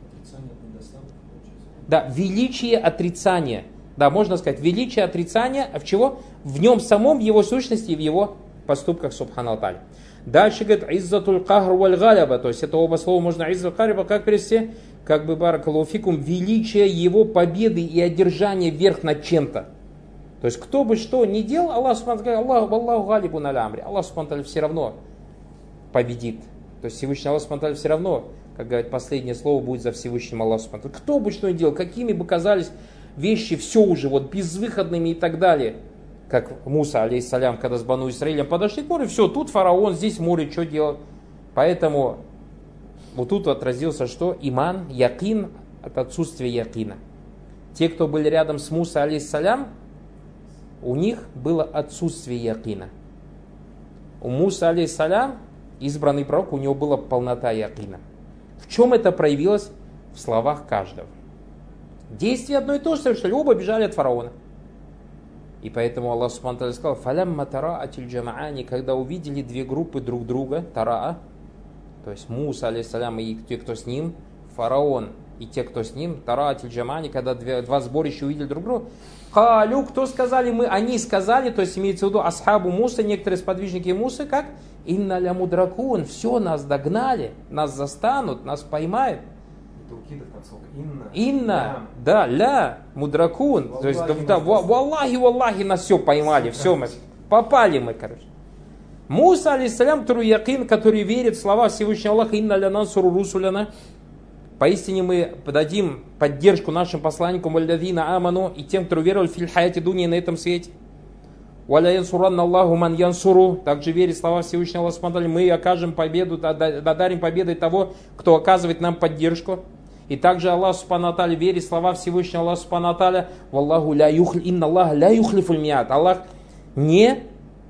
Да, величие отрицания. Да, можно сказать, величие отрицания, а в чего? В нем самом, в его сущности и в его поступках субхану ва тааля. Дальше говорит, иззатуль кахр валь галаба, то есть это оба слова можно иззатуль кахр, как перевести, как бы баракаллаху фикум, величие его победы и одержания верх над чем-то. То есть кто бы что ни делал, Аллах субхану ва тааля, Аллаху галибун аля амри, Аллах субхану ва тааля все равно победит. То есть Всевышний Аллах субхану ва тааля все равно, как говорит, последнее слово будет за Всевышним Аллахом субхану ва тааля. Кто бы что ни делал, какими бы казались вещи все уже вот безвыходными и так далее. Как Муса, алейхиссалям, когда с Бану Исраилем подошли к морю, все, тут фараон, здесь море, что делать? Поэтому вот тут отразился что? Иман, якин, от отсутствия якина. Те, кто были рядом с Муса, алейхиссалям, у них было отсутствие якина. У Муса, алейхиссалям, избранный пророк, у него была полнота якина. В чем это проявилось? В словах каждого. Действие одно и то же совершили, оба бежали от фараона. И поэтому Аллах субхану ва тааля сказал, «Фалямма тараатиль джамаани», когда увидели две группы друг друга, тараа, то есть Муса, алейхиссалям, и те, кто с ним, фараон, и те, кто с ним, тараатиль джамаани, когда две, два сборища увидели друг друга, «Калю», кто сказали мы, они сказали, то есть имеется в виду асхабу Муса, некоторые сподвижники Мусы, как? «Инна ля мудракун», все, нас догнали, нас застанут, нас поймают. Инна, Инна, да, ля, мудракун, то есть, да, валлахи, валлахи, нас все поймали, все, мы попали мы, короче. Муса, алейхиссалям, который якин, который верит в слова Всевышнего Аллаха, инна ля нансуру русуляна, поистине мы подадим поддержку нашим посланникам, валлядина аману, и тем, кто верил в филь хаяти дуни на этом свете. Валя янсуранна Аллаху ман янсуру, также верит в слова Всевышнего Аллаха, мы окажем победу, додарим победой того, кто оказывает нам поддержку. И также Аллах субхану ва тааля верит в слова Всевышнего Аллаха субхану ва тааля, валлаху ля юхли, инна Аллаха ля юхлифуль миат. Аллах не,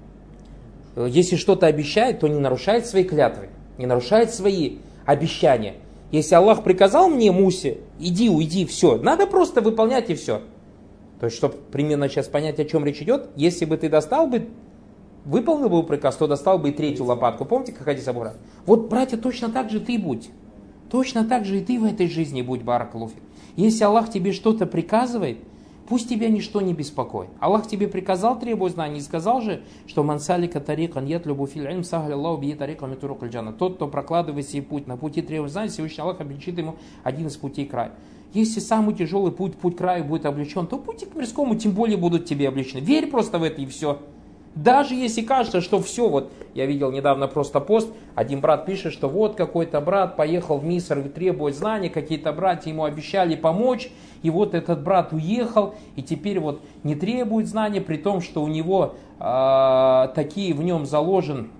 если что-то обещает, то не нарушает свои клятвы, не нарушает свои обещания. Если Аллах приказал мне, Мусе, иди, уйди, все, надо просто выполнять и все. То есть, чтобы примерно сейчас понять, о чем речь идет, если бы ты достал бы, выполнил бы приказ, то достал бы и третью лопатку. Помните, как хадис Абу Гурайра? Вот, братья, точно так же ты будь. Точно так же и ты в этой жизни будь, баракаллаху фик. Если Аллах тебе что-то приказывает, пусть тебя ничто не беспокоит. Аллах тебе приказал требовать знаний, и сказал же, что мансалика тарикан ятлюбу фил илм сахля Аллаху бии тарикан митурук аль-джанна. Тот, кто прокладывает себе путь на пути требовать знаний, Всевышний Аллах облегчит ему один из путей к краю. Если самый тяжелый путь, путь к краю будет облегчен, то пути к мирскому тем более будут тебе облегчены. Верь просто в это и все. Даже если кажется, что все, вот я видел недавно просто пост, один брат пишет, что вот какой-то брат поехал в Миср и требует знаний, какие-то братья ему обещали помочь, и вот этот брат уехал, и теперь вот не требует знаний, при том, что у него э, такие в нем заложен,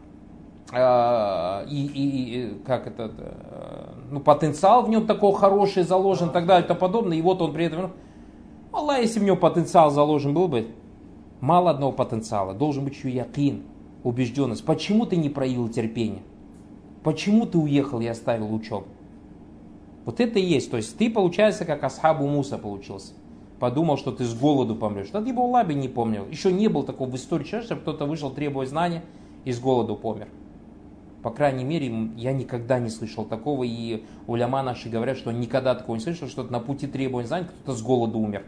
э, и, и, и как это, э, ну потенциал в нем такой хороший заложен, и так далее, и тому подобное, и вот он при этом, Аллах, если в нем потенциал заложен был бы, мало одного потенциала, должен быть еще якин, убежденность. Почему ты не проявил терпение? Почему ты уехал и оставил учебу? Вот это и есть. То есть ты, получается, как асхабу Муса получился. Подумал, что ты с голоду помрешь. Да ты бы Аллах не помнил. Еще не было такого в истории, чтобы кто-то вышел, требуя знания, и с голоду помер. По крайней мере, я никогда не слышал такого. И уляма наши говорят, что никогда такого не слышал, что на пути требования знаний кто-то с голоду умер.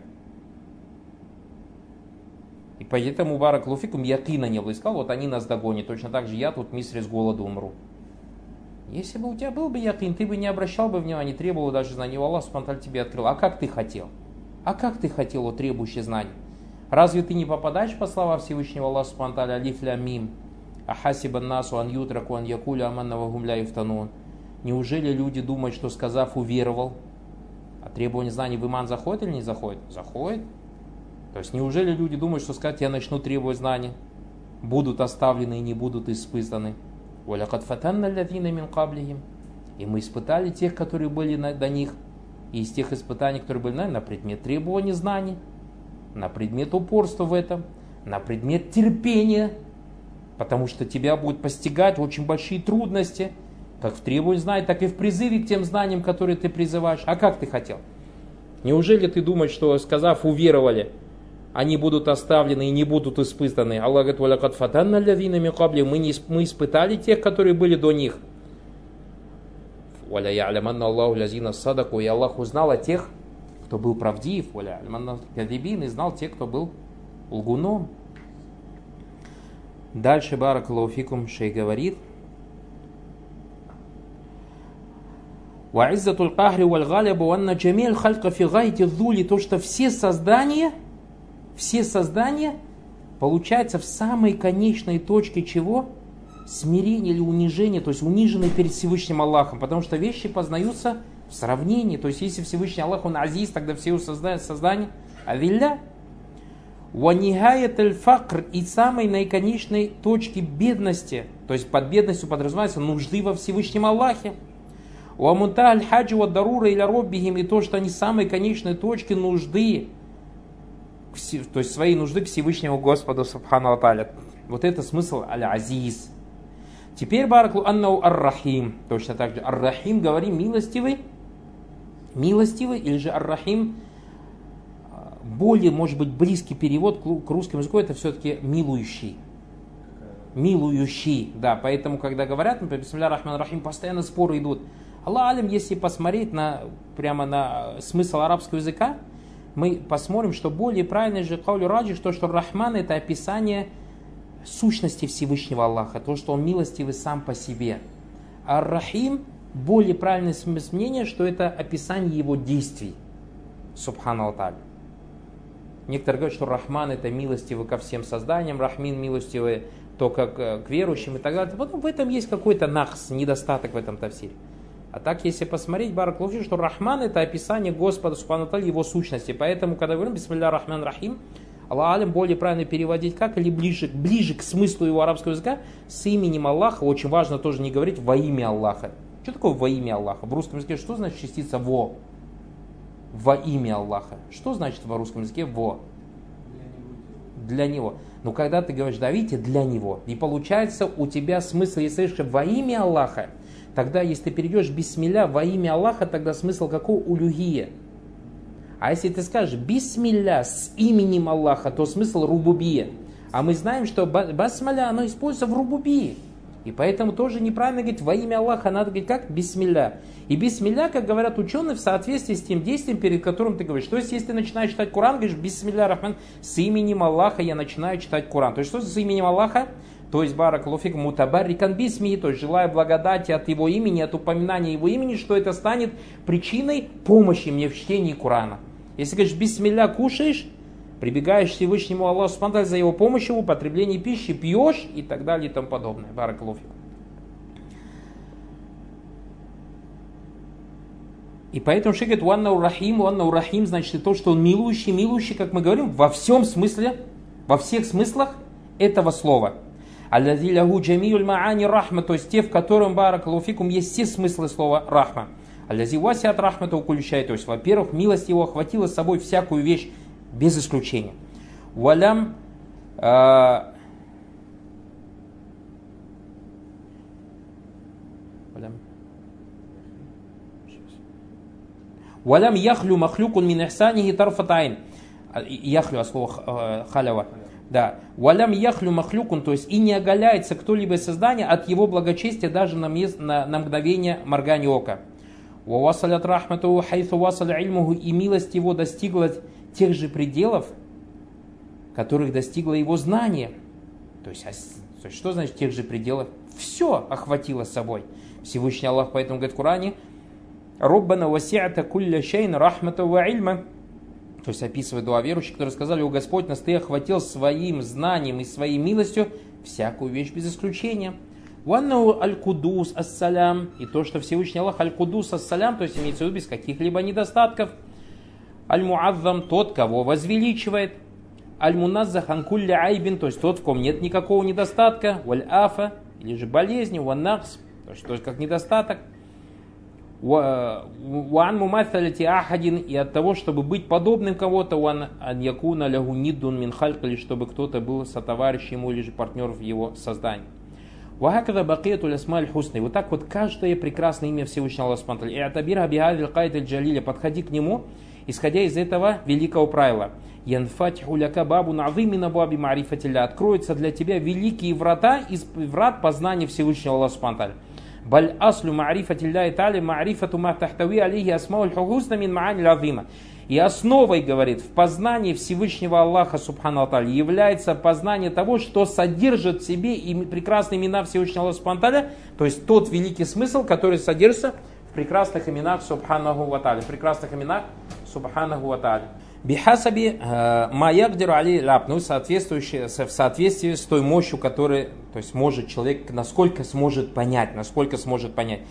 И поэтому баракаллаху фикум якина не было. И сказал, вот они нас догонят. Точно так же я тут в Мисре с голоду умру. Если бы у тебя был бы якин, ты бы не обращал бы внимания, не требовал даже знаний. Аллах субхану ва тааля тебе открыл. А как ты хотел? А как ты хотел, вот, требующий знаний? Разве ты не попадаешь по словам Всевышнего Аллаха субхану ва тааля алиф лям мим? Ахасибан насу ан ютраку ан якуля аманна ва гум ля юфтанун. Неужели люди думают, что сказав уверовал, А требование знаний в иман заходит или не заходит? Заходит. То есть неужели люди думают, что сказать, я начну требовать знаний, будут оставлены и не будут испытаны? وَلَقَدْ فَتَنَّ الَّذِينَ مِنْ قَبْلِهِمْ. И мы испытали тех, которые были на, до них, и из тех испытаний, которые были на, на предмет требования знаний, на предмет упорства в этом, на предмет терпения, потому что тебя будут постигать очень большие трудности, как в требовании знаний, так и в призыве к тем знаниям, которые ты призываешь. А как ты хотел? Неужели ты думаешь, что, сказав, уверовали, они будут оставлены и не будут испытаны? Аллах говорит, «Валякад фатанна аллазина мин кабли». Мы испытали тех, которые были до них. «Валя я'ляманна Аллаху лазина садаку». И Аллах узнал о тех, кто был правдив. «Валя я'ляманна кадибин». И знал тех, кто был лгуном. Дальше баракаллаху фикум шейх говорит: «Ва'иззатуль кахри валь галябу ванна джамиль халька фи гайти зули». То, что все создания, все создания, получается в самой конечной точке чего? Смирения или унижения, то есть унижены перед Всевышним Аллахом, потому что вещи познаются в сравнении. То есть если Всевышний Аллах, он азиз, тогда все его создания авилля. «Ванихаят аль-факр». И самой наиконечной точки бедности, то есть под бедностью подразумевается нужды во Всевышнем Аллахе. «Вамунта аль-хаджи ва дарура иля роббихим». И то, что они самой конечной точки нужды, то есть своей нужды к Всевышнему Господу Субхану ва Тааля. Вот это смысл аль-азиз. Теперь бараклу аннау ар-рахим. Точно так же ар-рахим, говорим, милостивый. Милостивый, или же ар-рахим, более, может быть, близкий перевод к русскому языку, это все-таки милующий. Милующий, да. Поэтому, когда говорят, например, бисмилля рахман рахим, постоянно споры идут. Аллах алим, если посмотреть на, прямо на смысл арабского языка, мы посмотрим, что более правильный же каулю раджи, что, что Рахман — это описание сущности Всевышнего Аллаха, то, что он милостивый сам по себе. А Рахим — более правильное мнение, что это описание его действий. Субхану тааля. Некоторые говорят, что Рахман — это милостивый ко всем созданиям, Рахмин — милостивый только к, к верующим и так далее. Потом в этом есть какой-то нахс, недостаток в этом тафсире. А так, если посмотреть, бараклаху, что Рахман — это описание Господа Субхану тааля, его сущности. Поэтому, когда говорим бисмилля рахман рахим, Аллах алим, более правильно переводить как? Или ближе, ближе к смыслу его арабского языка, с именем Аллаха. Очень важно тоже не говорить во имя Аллаха. Что такое во имя Аллаха? В русском языке что значит частица во? Во имя Аллаха. Что значит в русском языке во? Для него. Но когда ты говоришь, да, видите, для него, и получается у тебя смысл, если ты во имя Аллаха, тогда если ты перейдешь бисмилля во имя Аллаха, тогда смысл какого? Улюхия. А если ты скажешь бисмилля с именем Аллаха, то смысл рубубия. А мы знаем, что басмаля, оно используется в рубубии. И поэтому тоже неправильно говорить во имя Аллаха, надо говорить как? Бисмилля. И бисмилля, как говорят ученые, в соответствии с тем действием, перед которым ты говоришь. То есть, если ты начинаешь читать Коран, говоришь бисмилля рахман, с именем Аллаха я начинаю читать Коран. То есть, что с именем Аллаха? То есть, баракаллаху фик мутабаррикан бисми, то есть, желаю благодати от его имени, от упоминания его имени, что это станет причиной помощи мне в чтении Корана. Если говоришь бисмилля, кушаешь, прибегаешь к Всевышнему Аллаху Субхану ва Тааля за его помощью в употреблении пищи, пьешь и так далее и тому подобное. Баракаллаху фик. И поэтому шейх говорит, «Ваннау рахим», «Ваннау рахим», значит, и то, что он милующий, милующий, как мы говорим, во всем смысле, во всех смыслах этого слова. «Аллази лаху джамиуль маани рахма», то есть те, в котором, баракаллаху фикум, есть все смыслы слова рахма. «Аллази васиат рахмата укулющай», то есть, во-первых, милость его охватила с собой всякую вещь, без исключения. «Валям», э, валям, «Валям яхлю махлюкун мин ихсанихи тарфатайн». Яхлю, а слово халява. Да. «Валям яхлю махлюкун», то есть и не оголяется кто-либо из создания от его благочестия даже на, мест, на, на мгновение моргания ока. «Вавасалят рахмату хайфу васаля ильмуху», и милость его достигла тех же пределов, которых достигло его знание. То есть, то есть что значит тех же пределов? Все охватило собой. Всевышний Аллах поэтому говорит в Коране, «Роббана васи'ата кулля шейн рахмата ва ильма». То есть описывает дуа верующих, которые сказали, «О Господь, нас Ты охватил своим знанием и своей милостью всякую вещь без исключения». Ваннау аль-Кудус ас-салям, и то, что Всевышний Аллах аль-Кудус ас-салям, то есть имеется в виду без каких-либо недостатков. Аль-Муаззам, тот, кого возвеличивает. Аль-Муназзах ан кулли айбин, то есть тот, в ком нет никакого недостатка. Валь-Афа, или же болезни. Ван-Накс, то есть, то есть как недостаток. Ван мумассалити ахадин, и от того, чтобы быть подобным кого-то, ван ан якуна лягу ниддун мин хальк, или чтобы кто-то был сотоварищ ему, или же партнер в его создании. Вахакада бакиятуль асмаль хусны. Вот так вот каждое прекрасное имя Всевышнего Аллаха Субхану ва Тааля. И атабира бихадиль кайдиль джалиля. Подходи к нему, исходя из этого великого правила. Янфатиху ляка бабу назимина баби марифатилля. Откроются для тебя великие врата из врат познания Всевышнего Аллаха Субхану ва Тааля. Баль аслю марифатилля и тали марифату ма тахтави алейхи асмауль хусна мин маани лазима. И основой, говорит, в познании Всевышнего Аллаха Субхану ва Тааля является познание того, что содержит в себе и прекрасные имена Всевышнего Аллаха Субхану ва Тааля, то есть тот великий смысл, который содержится в прекрасных именах Субханаху ва Тааля, в прекрасных именах Субханаху ва Тааля. Бихасаби маягдиру али лаб, ну, в соответствии с той мощью, которую, то есть может человек, насколько сможет понять, насколько сможет понять.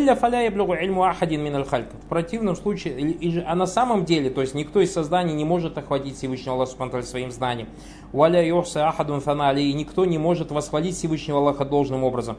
В противном случае, а на самом деле, то есть никто из созданий не может охватить Всевышнего Аллаха Субхану ва Тааля своим знанием. И никто не может восхвалить Всевышнего Аллаха должным образом.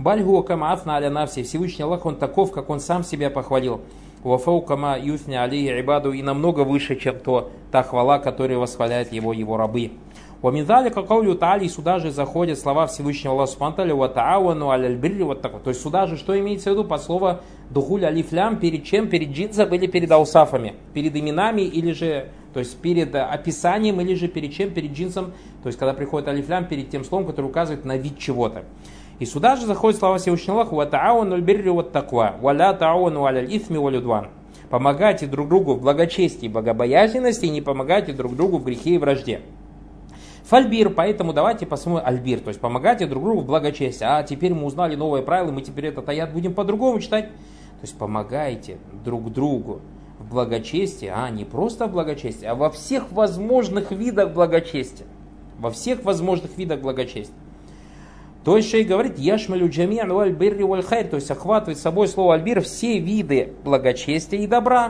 Всевышний Аллах, он таков, как он сам себя похвалил. Вафаукама юсня алейхи ибаду, и намного выше, чем то, та хвала, которая восхваляет его, его рабы. Вамидали какаулю таали, сюда же заходят слова Всевышнего Аллаха Субхану ва Тааля, ва таавану аляль бирри, вот такое. То есть сюда же что имеется в виду под слово духуль алифлям, перед чем? Перед джинсом или перед аусафами, перед именами или же, то есть перед описанием или же перед чем? Перед джинсом, то есть когда приходит алифлям, перед тем словом, который указывает на вид чего-то. И сюда же заходят слова Всевышнего Аллаха: «Ва таауану аль-бирри ват таква, ва ла таауану аляль исми валь удван». Помогайте друг другу в благочестии и богобоязненности, и не помогайте друг другу в грехе и вражде. Фальбир, поэтому давайте посмотрим альбир, то есть помогайте друг другу в благочестии. А теперь мы узнали новое правило, мы теперь этот аят будем по-другому читать. То есть помогайте друг другу в благочестии, а не просто в благочестии, а во всех возможных видах благочестия. Во всех возможных видах благочестия. То есть, шейх говорит, яшмалю джамиан валь бирри валь хайр, то есть охватывает собой слово альбир все виды благочестия и добра.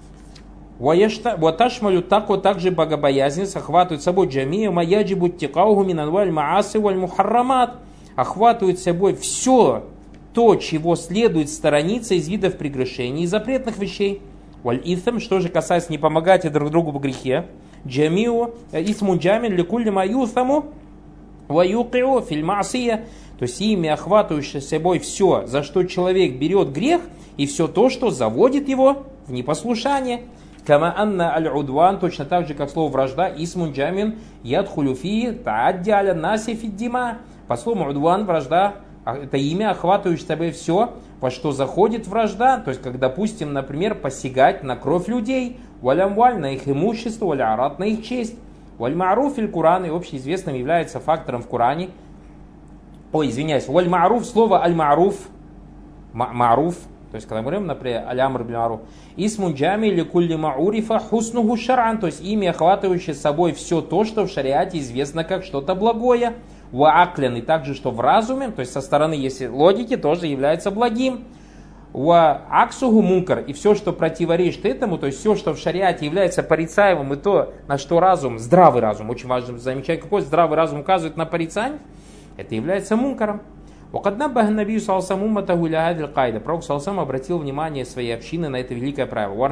Ваташмалю тако, также богобоязненность охватывает собой джамия маяджибу тикауху минан валь маасы валь мухаррамат, охватывает собой все то, чего следует сторониться из видов прегрешений и запретных вещей. Валь itham, что же касается не помогать друг другу в грехе, джамиу исму джамин ликулли маюсаму ваюкио фильмасия, то есть имя, охватывающее собой все, за что человек берет грех, и все то, что заводит его в непослушание. Кама анна аль-удван, точно так же, как слово вражда, исмун джамин ядхулюфи таадди аля наси фиддима. По слову удван, вражда, это имя, охватывающее собой все, во что заходит вражда, то есть, как, допустим, например, посягать на кровь людей, валямваль, на их имущество, валярат, на их честь. Валь-ма'руф иль-Куран, и общеизвестным является фактором в Коране. Ой, извиняюсь, валь-ма'руф, слово аль-ма'руф, ма'руф, то есть, когда мы говорим, например, аль-амр бин-ма'руф, исмун джами ликулли ма'урифа хуснуху шар'ан, то есть имя, охватывающее собой все то, что в шариате известно как что-то благое. Ва-аклян, и также, что в разуме, то есть со стороны, если логики, тоже является благим. Ва аксуху мункар, и все, что противоречит этому, то есть все, что в шариате является порицаемым, и то, на что разум, здравый разум, очень важно замечать, какой здравый разум указывает на порицание, это является мункаром. Пророк саллаллаху обратил внимание своей общины на это великое правило.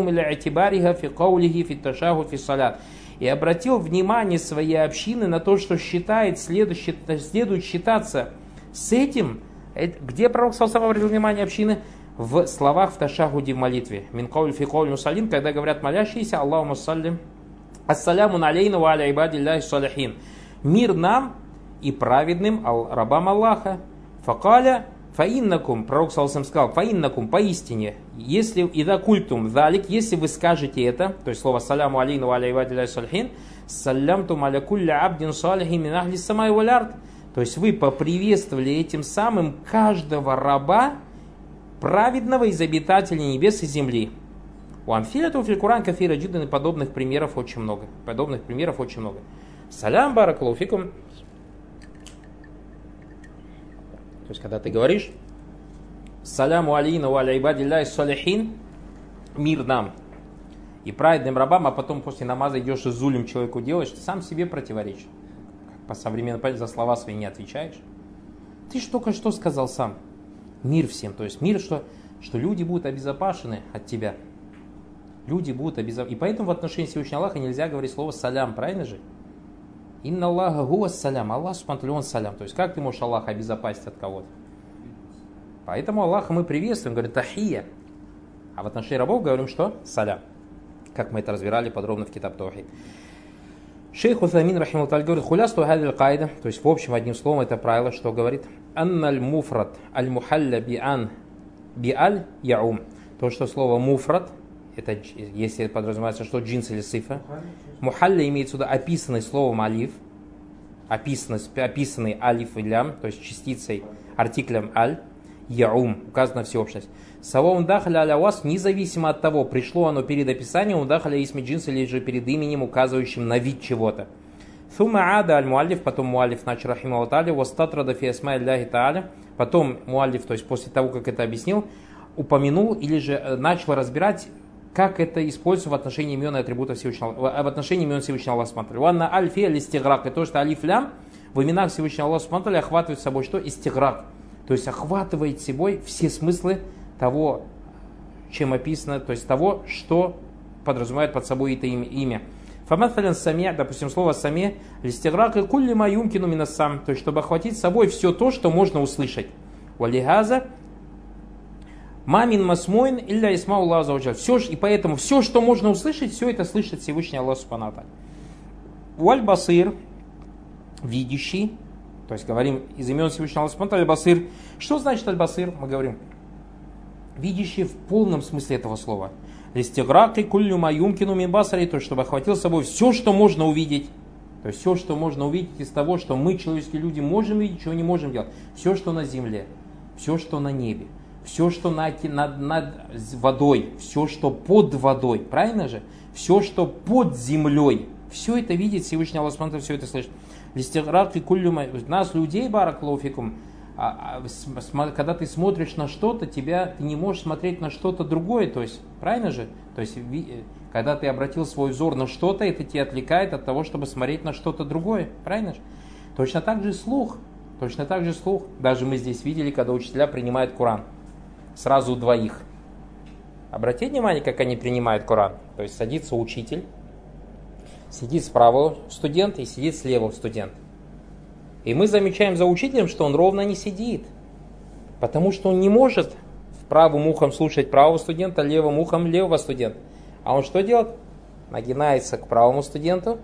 И обратил внимание своей общины на то, что считает, следует, следует считаться с этим. Где пророк саллаллаху обратил внимание общины? В словах в ташахуде в молитве. Мин кауль фи кауль мусалин, когда говорят молящиеся, Аллаху саллим, ассаляму алейна ва аля ибадиллахи салихин. Мир нам и праведным рабам Аллаха. Факаля фаиннакум, пророк саллаллаху сказал, фаиннакум, поистине, если ида культум залик, если вы скажете это, то есть слово саляму алейна ва аля ибадиллахи салихин, салямтум аля кулля абдин салихин мин ахли самай валь ард. То есть вы поприветствовали этим самым каждого раба, праведного из обитателей небес и земли. У амфиляту фил Куран кафира джиддан, и подобных примеров очень много. Подобных примеров очень много. Салям баракаллаху фикум. То есть, когда ты говоришь «Саляму алейна ва аля ибадилляхи салихин», мир нам и праведным рабам, а потом после намаза идешь и зулим человеку делаешь, ты сам себе противоречишь. По современному понятию за слова свои не отвечаешь. Ты же только что сказал сам. Мир всем. То есть мир, что, что люди будут обезопасены от тебя. Люди будут обезопасены. И поэтому в отношении Всевышнего Аллаха нельзя говорить слово салям, правильно же? Инна Аллаха гуа салям. Аллах субхану он салям. То есть как ты можешь Аллаха обезопасить от кого-то? Поэтому Аллаха мы приветствуем, говорит тахия. А в отношении рабов говорим, что салям. Как мы это разбирали подробно в Китаб Таухид. Шейх Утамин рахимахуллах та'аля говорит: хулясту хадиль кайда, то есть в общем одним словом это правило, что говорит: анналь муфрат аль мухалля би'ан би'аль яум. То, что слово муфрат, это если подразумевается, что джинс или сифа. Мухалля имеется сюда описанный словом алиф, описанный, описанный алиф и лям, то есть частицей, артиклем аль, яум, указана всеобщность. Саваун дахаля аля вас, независимо от того, пришло оно перед описанием, удахаля исми джинс или же перед именем, указывающим на вид чего-то. Сума ада аль муаллиф, потом муаллиф начал рахимаху та'аля, вастатрада фи асма'i Аллахи та'аля, потом муаллиф, то есть после того, как это объяснил, упомянул или же начал разбирать, как это используется в отношении имен и атрибутов Всевышнего, в отношении имен Всевышнего Аллаха Субхану. Ванна аль-фи аль-истиграк, то, что алиф лям в именах Всевышнего Аллаха Субхану охватывает собой что? Истиграк, то есть охватывает собой все смыслы того, чем описано, то есть того, что подразумевает под собой это имя. Фаматхалян сами, допустим, слово сами, листиграк и кулли ма юмкину минассам, то есть чтобы охватить собой все то, что можно услышать. Валихаза мамин масмоин илля исма Аллаху заджаль. Все, и поэтому все, что можно услышать, все это слышит Всевышний Аллах Субхану ва Тааля. Валь басир, видящий, то есть говорим из имен Всевышнего Аллаха Субхану ва Тааля, басир. Что значит аль-басир? Мы говорим видящий в полном смысле этого слова. Листиграк и куллю ма юмкину мин басари, то есть чтобы охватил собой все, что можно увидеть. То есть все, что можно увидеть из того, что мы, человеческие люди, можем видеть, чего не можем делать. Все, что на земле, все, что на небе, все, что над, над, над водой, все, что под водой, правильно же? Все, что под землей, все это видит Всевышний Аллах, все это слышит. Листиграк и куллю ма, нас, людей, баракаллаху фикум, А, а, когда ты смотришь на что-то, тебя, ты не можешь смотреть на что-то другое, то есть, правильно же? То есть, ви, когда ты обратил свой взор на что-то, это тебя отвлекает от того, чтобы смотреть на что-то другое, правильно же? Точно так же слух, точно так же слух. Даже мы здесь видели, когда учителя принимают Коран, сразу двоих. Обратите внимание, как они принимают Коран. То есть, садится учитель, сидит справа студент и сидит слева студент. И мы замечаем за учителем, что он ровно не сидит. Потому что он не может правым ухом слушать правого студента, левым ухом левого студента. А он что делает? Нагинается к правому студенту,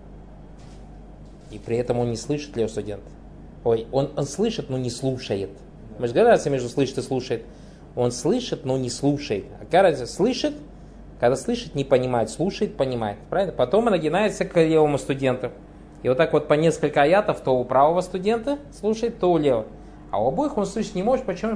и при этом он не слышит левого студента. Ой, он, он слышит, но не слушает. Мы же говорим, разница между слышит и слушает. Он слышит, но не слушает. А какая разница? Слышит, когда слышит, не понимает, слушает, понимает. Правильно? Потом он нагинается к левому студенту. И вот так вот по несколько аятов, то у правого студента слушает, то у левого. А у обоих он слышать не может. Почему?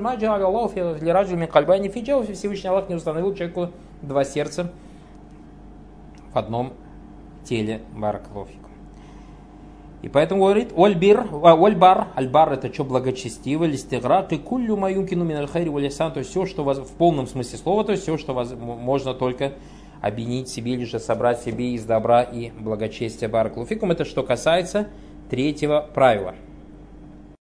Всевышний Аллах не установил человеку два сердца в одном теле. Баракалуфику. И поэтому говорит, ольбир, ольбар, альбар это что благочестивый, листиграк и куллю маюмкину мин аль-хайри валисан, то есть все, что в полном смысле слова, то есть все, что можно только объединить себе или же собрать себе из добра и благочестия. Баракалуфикум. Это что касается третьего правила.